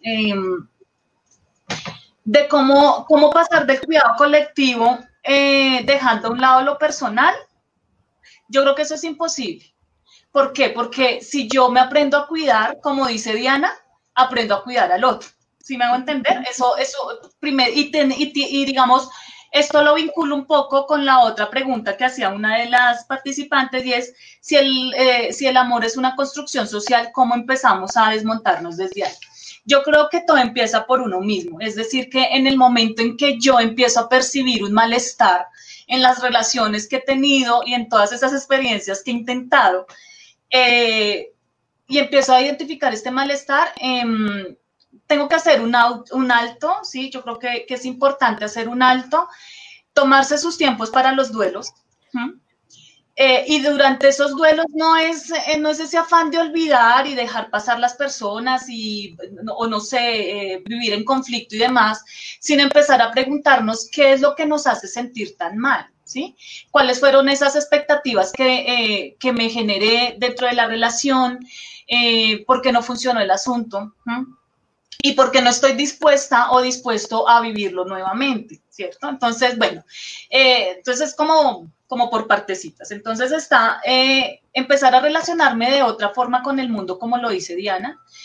C: de cómo pasar del cuidado colectivo dejando a un lado lo personal. Yo creo que eso es imposible. ¿Por qué? Porque si yo me aprendo a cuidar, como dice Diana, aprendo a cuidar al otro. ¿Sí me hago entender? Eso primero, y digamos, esto lo vinculo un poco con la otra pregunta que hacía una de las participantes, y es si el amor es una construcción social, ¿cómo empezamos a desmontarnos desde ahí? Yo creo que todo empieza por uno mismo, es decir, que en el momento en que yo empiezo a percibir un malestar en las relaciones que he tenido y en todas esas experiencias que he intentado, y empiezo a identificar este malestar, tengo que hacer un alto, ¿sí? Yo creo que es importante hacer un alto, tomarse sus tiempos para los duelos, y durante esos duelos no es ese afán de olvidar y dejar pasar las personas o no sé, vivir en conflicto y demás, sino empezar a preguntarnos qué es lo que nos hace sentir tan mal, ¿sí? ¿Cuáles fueron esas expectativas que me generé dentro de la relación? ¿Por qué no funcionó el asunto? Y porque no estoy dispuesta o dispuesto a vivirlo nuevamente, ¿cierto? Entonces, bueno, entonces como por partecitas. Entonces está empezar a relacionarme de otra forma con el mundo, como lo dice Diana,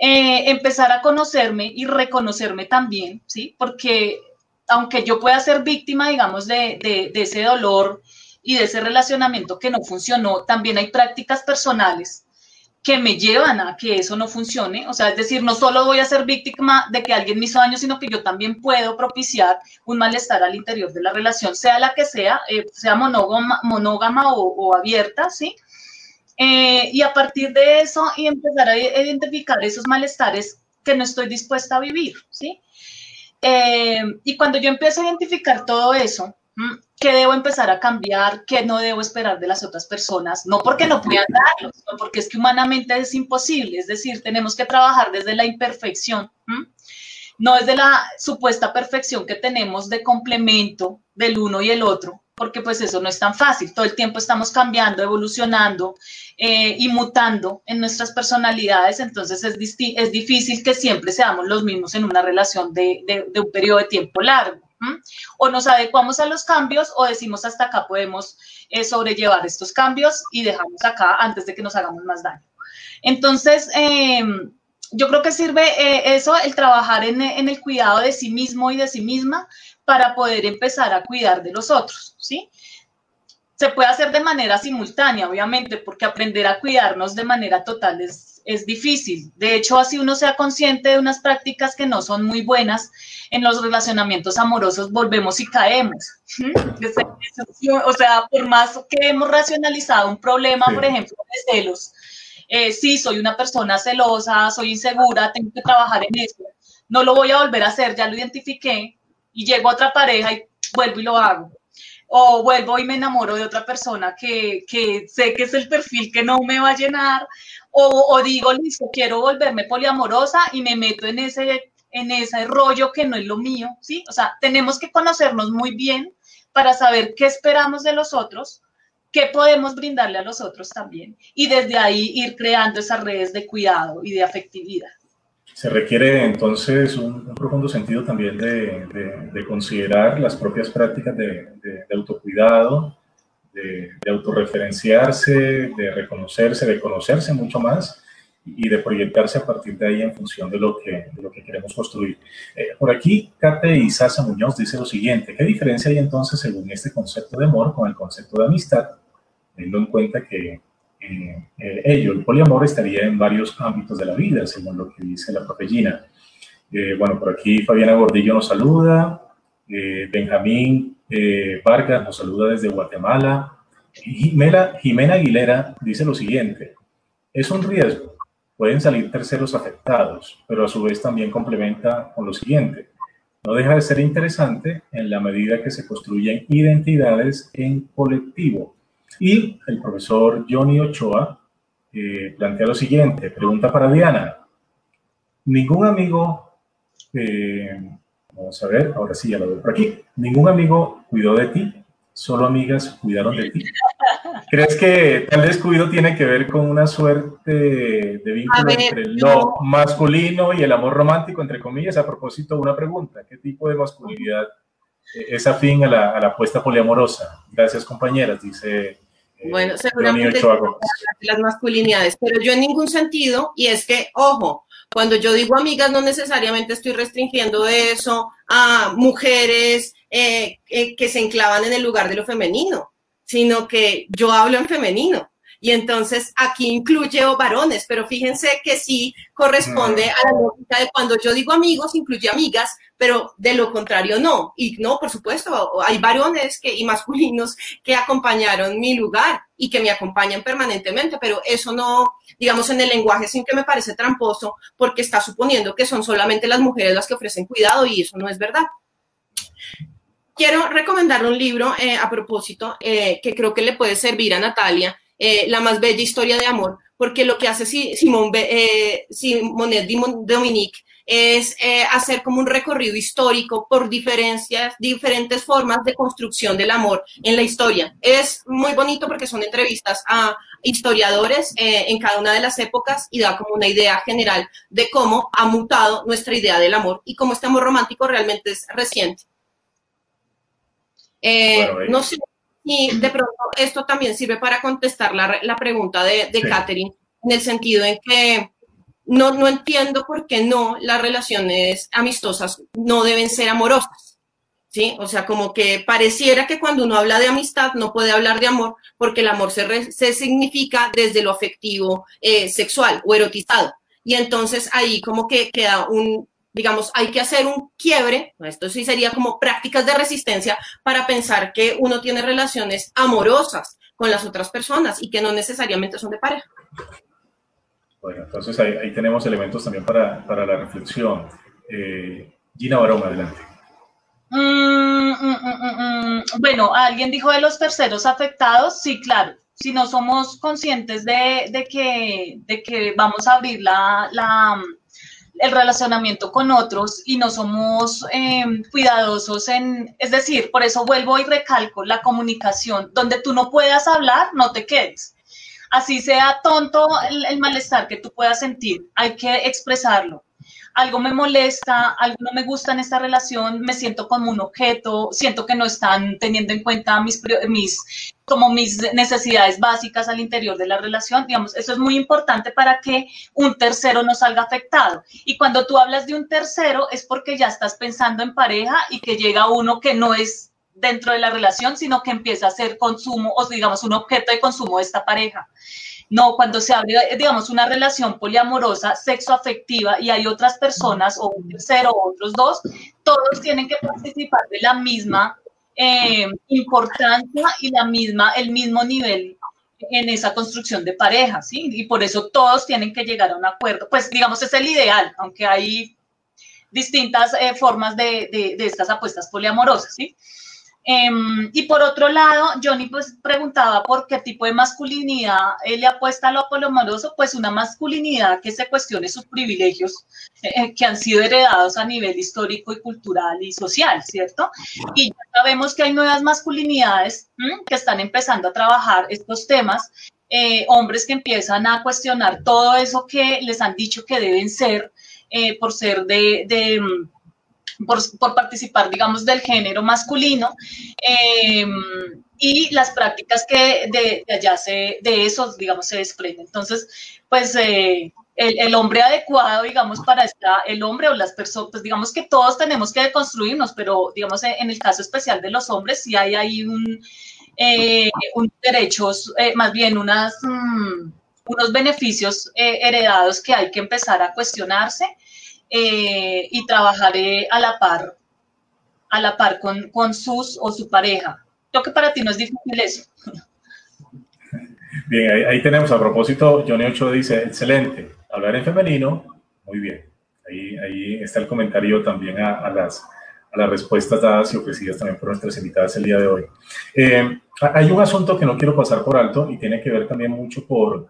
C: empezar a conocerme y reconocerme también, ¿sí? Porque aunque yo pueda ser víctima, digamos, de ese dolor y de ese relacionamiento que no funcionó, también hay prácticas personales que me llevan a que eso no funcione. O sea, es decir, no solo voy a ser víctima de que alguien me hizo daño, sino que yo también puedo propiciar un malestar al interior de la relación, sea la que sea monógama o abierta, ¿sí? Y a partir de eso, y empezar a identificar esos malestares que no estoy dispuesta a vivir, ¿sí? Y cuando yo empiezo a identificar todo eso, ¿qué debo empezar a cambiar? ¿Qué no debo esperar de las otras personas? No porque no puedan darlo, sino porque es que humanamente es imposible. Es decir, tenemos que trabajar desde la imperfección, no desde la supuesta perfección que tenemos de complemento del uno y el otro, porque pues eso no es tan fácil. Todo el tiempo estamos cambiando, evolucionando y mutando en nuestras personalidades, entonces es difícil que siempre seamos los mismos en una relación de un periodo de tiempo largo. O nos adecuamos a los cambios o decimos hasta acá podemos sobrellevar estos cambios y dejamos acá antes de que nos hagamos más daño. Entonces, yo creo que sirve eso, el trabajar en el cuidado de sí mismo y de sí misma para poder empezar a cuidar de los otros, ¿sí? Se puede hacer de manera simultánea, obviamente, porque aprender a cuidarnos de manera total es difícil. De hecho, así uno sea consciente de unas prácticas que no son muy buenas, en los relacionamientos amorosos volvemos y caemos. O sea, por más que hemos racionalizado un problema, por ejemplo, de celos, sí, soy una persona celosa, soy insegura, tengo que trabajar en eso, no lo voy a volver a hacer, ya lo identifiqué, y llego a otra pareja y vuelvo y lo hago. O vuelvo y me enamoro de otra persona que sé que es el perfil que no me va a llenar, o digo, listo, quiero volverme poliamorosa y me meto en ese rollo que no es lo mío, ¿sí? O sea, tenemos que conocernos muy bien para saber qué esperamos de los otros, qué podemos brindarle a los otros también, y desde ahí ir creando esas redes de cuidado y de afectividad.
B: Se requiere entonces un profundo sentido también de considerar las propias prácticas de autocuidado, de autorreferenciarse, de reconocerse, de conocerse mucho más y de proyectarse a partir de ahí en función de lo que queremos construir. Por aquí, Kate y Sasa Muñoz dice lo siguiente: ¿qué diferencia hay entonces según este concepto de amor con el concepto de amistad? Teniendo en cuenta que el poliamor estaría en varios ámbitos de la vida, según lo que dice la profe Gina. Bueno, por aquí Fabiana Gordillo nos saluda, Benjamín Vargas nos saluda desde Guatemala, y Jimena Aguilera dice lo siguiente: es un riesgo, pueden salir terceros afectados, pero a su vez también complementa con lo siguiente: no deja de ser interesante en la medida que se construyen identidades en colectivo. Y el profesor Johnny Ochoa plantea lo siguiente, pregunta para Diana: ningún amigo, vamos a ver, ahora sí ya lo veo por aquí, ningún amigo cuidó de ti, solo amigas cuidaron de ti. ¿Crees que tal descuido tiene que ver con una suerte de vínculo entre lo masculino y el amor romántico, entre comillas? A propósito, una pregunta: ¿qué tipo de masculinidad es afín a la apuesta poliamorosa? Gracias, compañeras, dice
D: bueno, seguramente las masculinidades, pero yo en ningún sentido, y es que, ojo, cuando yo digo amigas no necesariamente estoy restringiendo eso a mujeres que se enclavan en el lugar de lo femenino, sino que yo hablo en femenino. Y entonces aquí incluye varones, pero fíjense que sí corresponde a la lógica de cuando yo digo amigos, incluye amigas, pero de lo contrario no. Y no, por supuesto, hay varones y masculinos que acompañaron mi lugar y que me acompañan permanentemente, pero eso no, digamos, en el lenguaje sí que me parece tramposo porque está suponiendo que son solamente las mujeres las que ofrecen cuidado y eso no es verdad. Quiero recomendar un libro a propósito que creo que le puede servir a Natalia, La más bella historia de amor, porque lo que hace Simonette Dominique es hacer como un recorrido histórico por diferentes formas de construcción del amor en la historia. Es muy bonito porque son entrevistas a historiadores en cada una de las épocas y da como una idea general de cómo ha mutado nuestra idea del amor y cómo este amor romántico realmente es reciente. No sé si de pronto esto también sirve para contestar la pregunta de Catherine, en el sentido en que no entiendo por qué no las relaciones amistosas no deben ser amorosas, ¿sí? O sea, como que pareciera que cuando uno habla de amistad no puede hablar de amor porque el amor se significa desde lo afectivo, sexual o erotizado. Y entonces ahí como que queda digamos, hay que hacer un quiebre, esto sí sería como prácticas de resistencia para pensar que uno tiene relaciones amorosas con las otras personas y que no necesariamente son de pareja.
B: Bueno, entonces ahí tenemos elementos también para la reflexión. Gina Barón, adelante.
C: Bueno, alguien dijo de los terceros afectados, sí, claro. Si no somos conscientes de que vamos a abrir el relacionamiento con otros y no somos cuidadosos es decir, por eso vuelvo y recalco la comunicación, donde tú no puedas hablar, no te quedes. Así sea tonto el malestar que tú puedas sentir, hay que expresarlo. Algo me molesta, algo no me gusta en esta relación, me siento como un objeto, siento que no están teniendo en cuenta mis necesidades básicas al interior de la relación, digamos, eso es muy importante para que un tercero no salga afectado. Y cuando tú hablas de un tercero es porque ya estás pensando en pareja y que llega uno que no es dentro de la relación, sino que empieza a ser consumo o digamos un objeto de consumo de esta pareja. No, cuando se abre, digamos, una relación poliamorosa, sexoafectiva, y hay otras personas, o un tercero, o otros dos, todos tienen que participar de la misma importancia y el mismo nivel en esa construcción de pareja, ¿sí? Y por eso todos tienen que llegar a un acuerdo. Pues, digamos, es el ideal, aunque hay distintas formas de estas apuestas poliamorosas, ¿sí? Y por otro lado, Johnny pues preguntaba por qué tipo de masculinidad le apuesta a lo poliamoroso, pues una masculinidad que se cuestione sus privilegios que han sido heredados a nivel histórico y cultural y social, ¿cierto? Y ya sabemos que hay nuevas masculinidades que están empezando a trabajar estos temas, hombres que empiezan a cuestionar todo eso que les han dicho que deben ser por ser por participar, digamos, del género masculino y las prácticas que de allá de eso, digamos, se desprenden. Entonces, pues el hombre adecuado, digamos, para el hombre o las personas, pues digamos que todos tenemos que deconstruirnos, pero digamos, en el caso especial de los hombres, sí hay ahí un derechos, más bien unos beneficios heredados que hay que empezar a cuestionarse. Y trabajar a la par con su pareja. Creo que para ti no es difícil eso.
B: Bien, ahí tenemos, a propósito, Johnny Ochoa dice, excelente, hablar en femenino, muy bien. Ahí está el comentario también a las respuestas dadas y ofrecidas también por nuestras invitadas el día de hoy. Hay un asunto que no quiero pasar por alto y tiene que ver también mucho por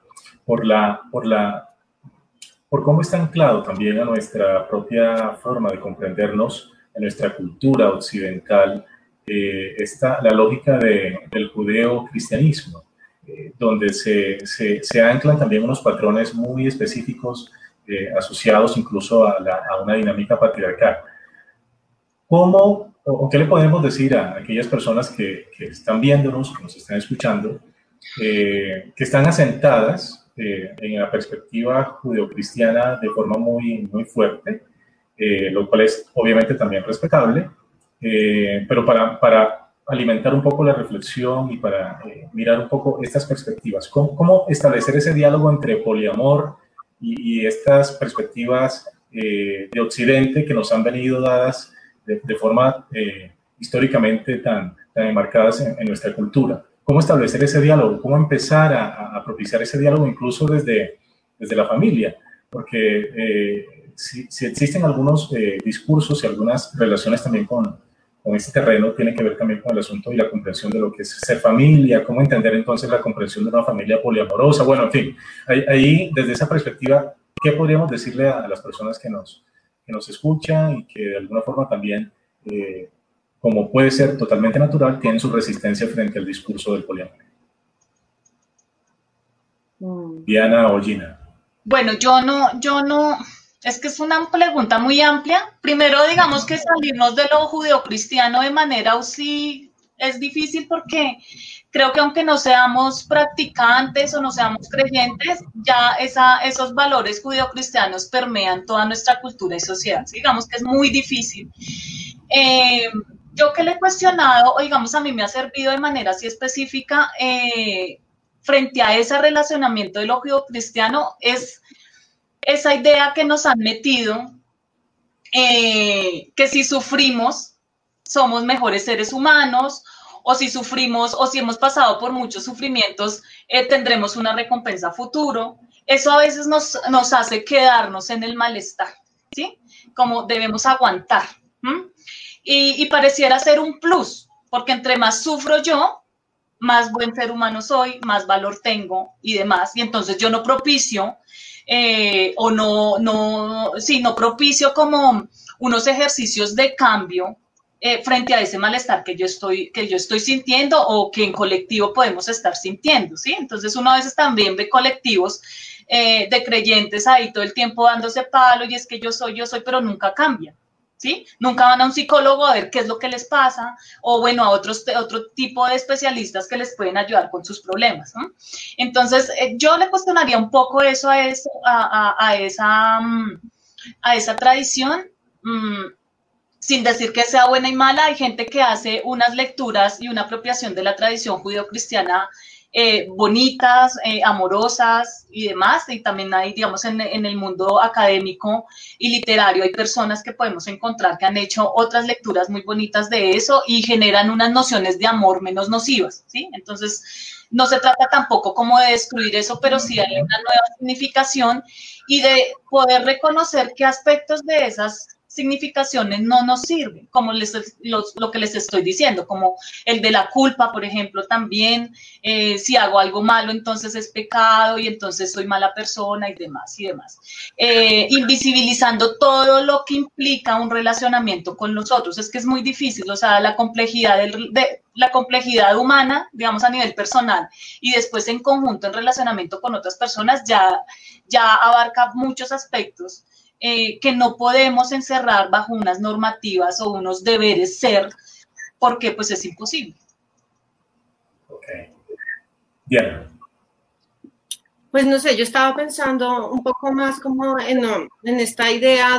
B: cómo está anclado también a nuestra propia forma de comprendernos, en nuestra cultura occidental, la lógica del judeo-cristianismo, donde se anclan también unos patrones muy específicos asociados incluso a una dinámica patriarcal. ¿Cómo o qué le podemos decir a aquellas personas que están viéndonos, que nos están escuchando, que están asentadas en la perspectiva judeocristiana de forma muy, muy fuerte, lo cual es obviamente también respetable, pero para alimentar un poco la reflexión y para mirar un poco estas perspectivas? ¿Cómo establecer ese diálogo entre poliamor y estas perspectivas de Occidente que nos han venido dadas de forma históricamente tan enmarcadas en nuestra cultura? ¿Cómo establecer ese diálogo? ¿Cómo empezar a propiciar ese diálogo incluso desde la familia? Porque si existen algunos discursos y algunas relaciones también con este terreno, tiene que ver también con el asunto y la comprensión de lo que es ser familia, cómo entender entonces la comprensión de una familia poliamorosa. Bueno, en fin, ahí desde esa perspectiva, ¿qué podríamos decirle a las personas que nos escuchan y que de alguna forma también como puede ser totalmente natural, tienen su resistencia frente al discurso del poliamor? Diana o Gina.
C: Bueno, yo no, es que es una pregunta muy amplia. Primero, digamos que salirnos de lo judeocristiano de manera así es difícil porque creo que aunque no seamos practicantes o no seamos creyentes, ya esos valores judeocristianos permean toda nuestra cultura y sociedad. Digamos que es muy difícil. Yo que le he cuestionado, o digamos a mí me ha servido de manera así específica, frente a ese relacionamiento de lo judeocristiano, es esa idea que nos han metido, que si sufrimos, somos mejores seres humanos, o si sufrimos, o si hemos pasado por muchos sufrimientos, tendremos una recompensa futuro. Eso a veces nos hace quedarnos en el malestar, ¿sí? Como debemos aguantar. Y pareciera ser un plus, porque entre más sufro yo, más buen ser humano soy, más valor tengo y demás. Y entonces yo no propicio, no propicio como unos ejercicios de cambio frente a ese malestar que yo estoy sintiendo o que en colectivo podemos estar sintiendo, ¿sí? Entonces uno a veces también ve colectivos de creyentes ahí todo el tiempo dándose palo y es que yo soy, pero nunca cambian, ¿sí? Nunca van a un psicólogo a ver qué es lo que les pasa o bueno, a otro tipo de especialistas que les pueden ayudar con sus problemas, ¿no? Entonces yo le cuestionaría un poco eso a esa tradición, sin decir que sea buena y mala. Hay gente que hace unas lecturas y una apropiación de la tradición judeocristiana bonitas, amorosas y demás, y también hay, digamos, en el mundo académico y literario hay personas que podemos encontrar que han hecho otras lecturas muy bonitas de eso y generan unas nociones de amor menos nocivas, ¿sí? Entonces, no se trata tampoco como de destruir eso, pero sí hay una nueva significación y de poder reconocer qué aspectos de esas significaciones no nos sirven, como lo que les estoy diciendo, como el de la culpa, por ejemplo, también, si hago algo malo, entonces es pecado y entonces soy mala persona y demás, invisibilizando todo lo que implica un relacionamiento con los otros. Es que es muy difícil, o sea, la complejidad la complejidad humana, digamos, a nivel personal, y después en conjunto en relacionamiento con otras personas, ya abarca muchos aspectos que no podemos encerrar bajo unas normativas o unos deberes ser, porque pues es imposible.
B: Ok. Bien.
D: Pues no sé, yo estaba pensando un poco más como en esta idea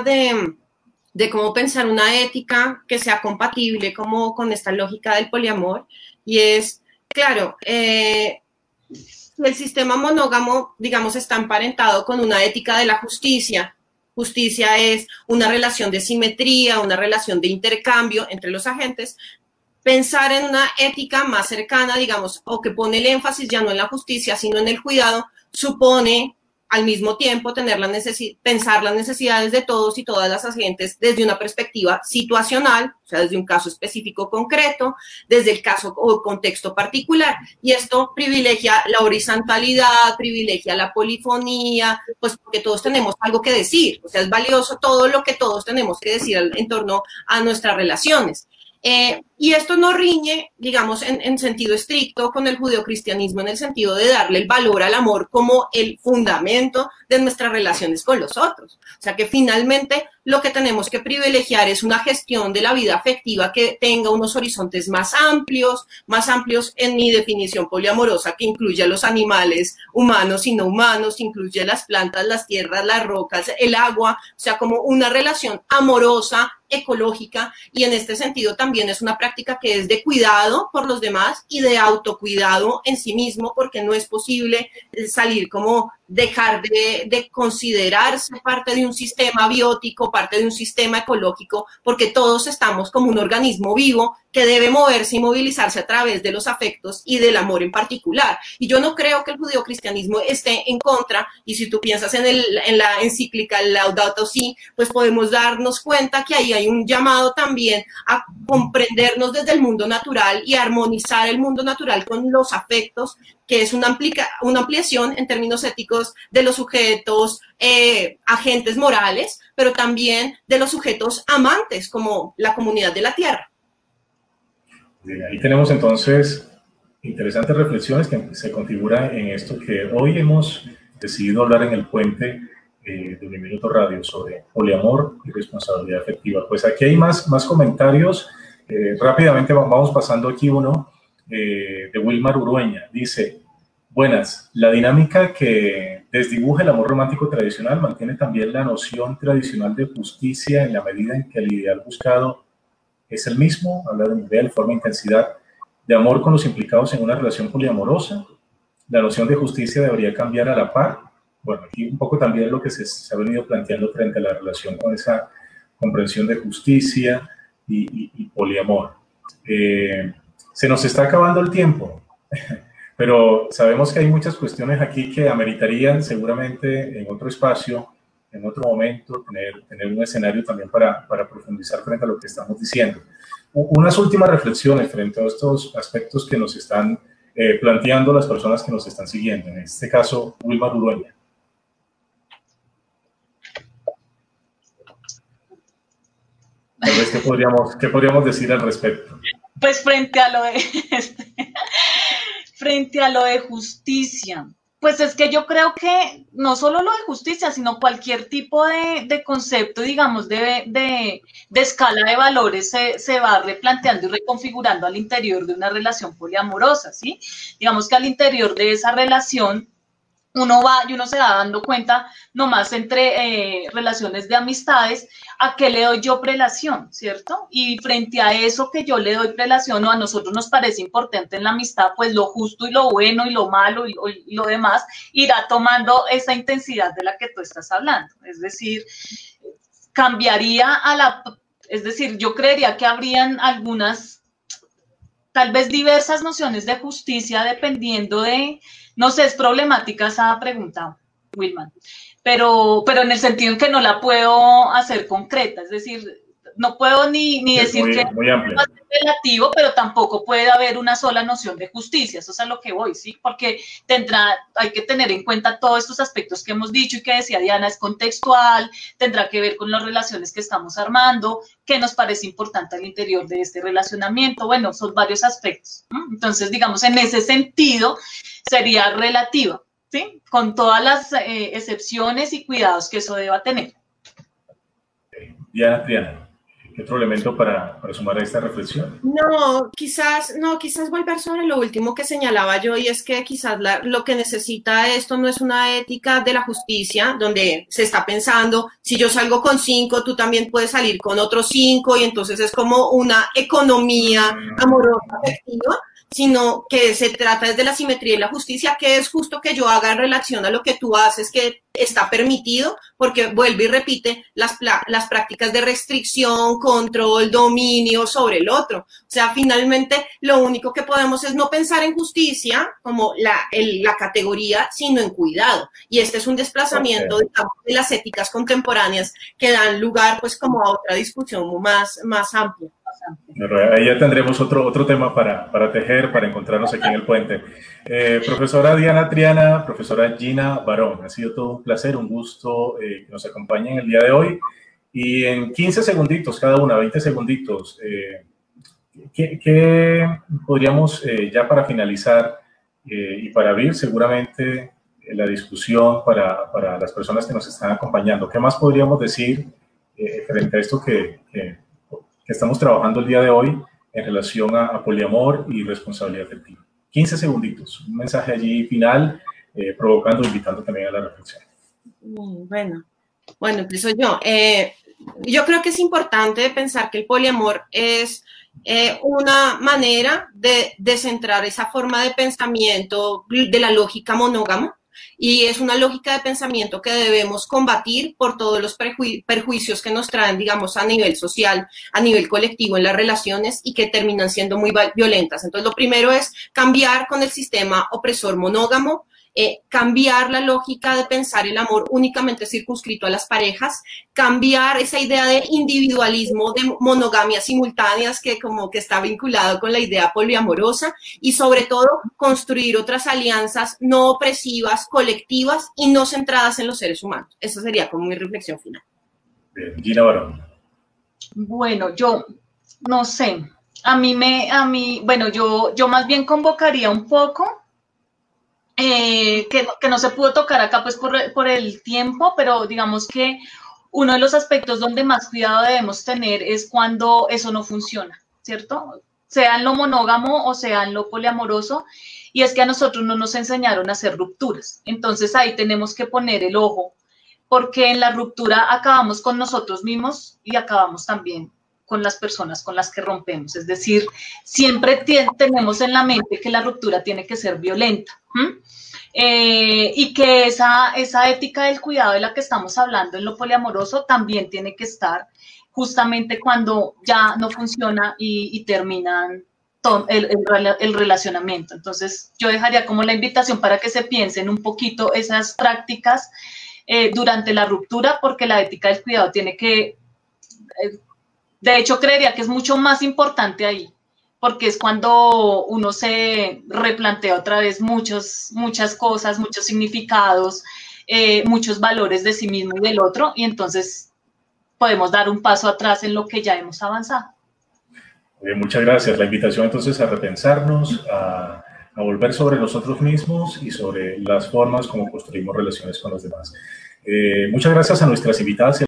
D: de cómo pensar una ética que sea compatible como con esta lógica del poliamor, y es, claro, el sistema monógamo, digamos, está emparentado con una ética de la justicia. Justicia es una relación de simetría, una relación de intercambio entre los agentes. Pensar en una ética más cercana, digamos, o que pone el énfasis ya no en la justicia, sino en el cuidado, supone al mismo tiempo pensar las necesidades de todos y todas las agentes desde una perspectiva situacional, o sea, desde un caso específico concreto, desde el caso o contexto particular. Y esto privilegia la horizontalidad, privilegia la polifonía, pues porque todos tenemos algo que decir, o sea, es valioso todo lo que todos tenemos que decir en torno a nuestras relaciones. Y esto no riñe, digamos, en sentido estricto con el judeocristianismo, en el sentido de darle el valor al amor como el fundamento de nuestras relaciones con los otros. O sea que finalmente lo que tenemos que privilegiar es una gestión de la vida afectiva que tenga unos horizontes más amplios en mi definición poliamorosa, que incluye a los animales humanos y no humanos, incluye las plantas, las tierras, las rocas, el agua, o sea, como una relación amorosa, ecológica, y en este sentido también es una práctica que es de cuidado por los demás y de autocuidado en sí mismo, porque no es posible salir como dejar de considerarse parte de un sistema biótico, parte de un sistema ecológico, porque todos estamos como un organismo vivo que debe moverse y movilizarse a través de los afectos y del amor en particular. Y yo no creo que el judeocristianismo esté en contra, y si tú piensas en la encíclica Laudato Si, pues podemos darnos cuenta que ahí hay un llamado también a comprendernos desde el mundo natural y a armonizar el mundo natural con los afectos, que es una ampliación en términos éticos de los sujetos agentes morales, pero también de los sujetos amantes, como la comunidad de la tierra.
B: Bien, ahí tenemos entonces interesantes reflexiones que se configuran en esto que hoy hemos decidido hablar en el puente de Uniminuto Radio sobre poliamor y responsabilidad afectiva. Pues aquí hay más comentarios Rápidamente vamos pasando aquí uno de Wilmar Urueña. Dice, buenas, la dinámica que desdibuja el amor romántico tradicional mantiene también la noción tradicional de justicia en la medida en que el ideal buscado es el mismo, habla de nivel, forma, intensidad de amor con los implicados en una relación poliamorosa. La noción de justicia debería cambiar a la par. Bueno, aquí un poco también lo que se ha venido planteando frente a la relación con esa comprensión de justicia y poliamor. Se nos está acabando el tiempo, pero sabemos que hay muchas cuestiones aquí que ameritarían seguramente en otro espacio, en otro momento, tener un escenario también para profundizar frente a lo que estamos diciendo. Unas últimas reflexiones frente a estos aspectos que nos están planteando las personas que nos están siguiendo, en este caso, Wilmar Urueña. Tal vez, ¿qué podríamos decir al respecto?
C: Pues frente a lo de justicia, pues es que yo creo que no solo lo de justicia, sino cualquier tipo de concepto, digamos, de escala de valores se va replanteando y reconfigurando al interior de una relación poliamorosa, ¿sí? Digamos que al interior de esa relación uno va y uno se va dando cuenta nomás entre relaciones de amistades a qué le doy yo prelación, ¿cierto? Y frente a eso que yo le doy prelación o a nosotros nos parece importante en la amistad, pues lo justo y lo bueno y lo malo y lo demás irá tomando esa intensidad de la que tú estás hablando. Es decir, cambiaría es decir, yo creería que habrían algunas, tal vez diversas nociones de justicia dependiendo de. No sé, es problemática esa pregunta, Wilman, pero en el sentido en que no la puedo hacer concreta, es decir, no puedo ni decir que es relativo, pero tampoco puede haber una sola noción de justicia, eso es a lo que voy, ¿sí? Porque hay que tener en cuenta todos estos aspectos que hemos dicho y que decía Diana, es contextual, tendrá que ver con las relaciones que estamos armando, qué nos parece importante al interior de este relacionamiento, bueno, son varios aspectos, ¿no? Entonces, digamos, en ese sentido sería relativa, ¿sí? Con todas las excepciones y cuidados que eso deba tener.
B: Diana, ¿qué otro elemento para sumar a esta reflexión?
D: No, quizás volver sobre lo último que señalaba yo, y es que quizás lo que necesita esto no es una ética de la justicia, donde se está pensando, si yo salgo con 5, tú también puedes salir con otros 5, y entonces es como una economía amorosa efectiva, sino que se trata desde la simetría y la justicia, que es justo que yo haga en relación a lo que tú haces, que está permitido, porque vuelve y repite las prácticas de restricción, control, dominio sobre el otro. O sea, finalmente lo único que podemos es no pensar en justicia como la categoría, sino en cuidado. Y este es un desplazamiento, digamos, de las éticas contemporáneas que dan lugar pues como a otra discusión más amplia.
B: Ahí ya tendremos otro tema para tejer, para encontrarnos aquí en el puente. Profesora Diana Triana, profesora Gina Barón, ha sido todo un placer, un gusto que nos acompañen el día de hoy. Y en 15 segunditos, cada una, 20 segunditos, ¿qué podríamos, ya para finalizar y para abrir seguramente la discusión para las personas que nos están acompañando, qué más podríamos decir frente a esto que estamos trabajando el día de hoy en relación a poliamor y responsabilidad afectiva? 15 segunditos, un mensaje allí final, provocando, invitando también a la reflexión.
D: Bueno, empiezo yo. Yo creo que es importante pensar que el poliamor es una manera de descentrar esa forma de pensamiento de la lógica monógama, y es una lógica de pensamiento que debemos combatir por todos los perjuicios que nos traen, digamos, a nivel social, a nivel colectivo en las relaciones, y que terminan siendo muy violentas. Entonces, lo primero es cambiar con el sistema opresor monógamo, cambiar la lógica de pensar el amor únicamente circunscrito a las parejas, cambiar esa idea de individualismo, de monogamia simultáneas que como que está vinculado con la idea poliamorosa, y sobre todo construir otras alianzas no opresivas, colectivas y no centradas en los seres humanos. Esa sería como mi reflexión final.
B: Bien, Gina Barón.
C: Bueno, yo no sé, bueno, yo más bien convocaría un poco que no se pudo tocar acá pues por el tiempo, pero digamos que uno de los aspectos donde más cuidado debemos tener es cuando eso no funciona, ¿cierto? Sea en lo monógamo o sea en lo poliamoroso, y es que a nosotros no nos enseñaron a hacer rupturas. Entonces ahí tenemos que poner el ojo, porque en la ruptura acabamos con nosotros mismos y acabamos también con las personas con las que rompemos. Es decir, siempre tenemos en la mente que la ruptura tiene que ser violenta. Y que esa ética del cuidado de la que estamos hablando en lo poliamoroso también tiene que estar justamente cuando ya no funciona y terminan el relacionamiento. Entonces, yo dejaría como la invitación para que se piensen un poquito esas prácticas durante la ruptura, porque la ética del cuidado tiene que, de hecho, creería que es mucho más importante ahí, porque es cuando uno se replantea otra vez muchas cosas, muchos significados, muchos valores de sí mismo y del otro, y entonces podemos dar un paso atrás en lo que ya hemos avanzado.
B: Muchas gracias. La invitación entonces a repensarnos, a volver sobre nosotros mismos y sobre las formas como construimos relaciones con los demás. Muchas gracias a nuestras invitadas.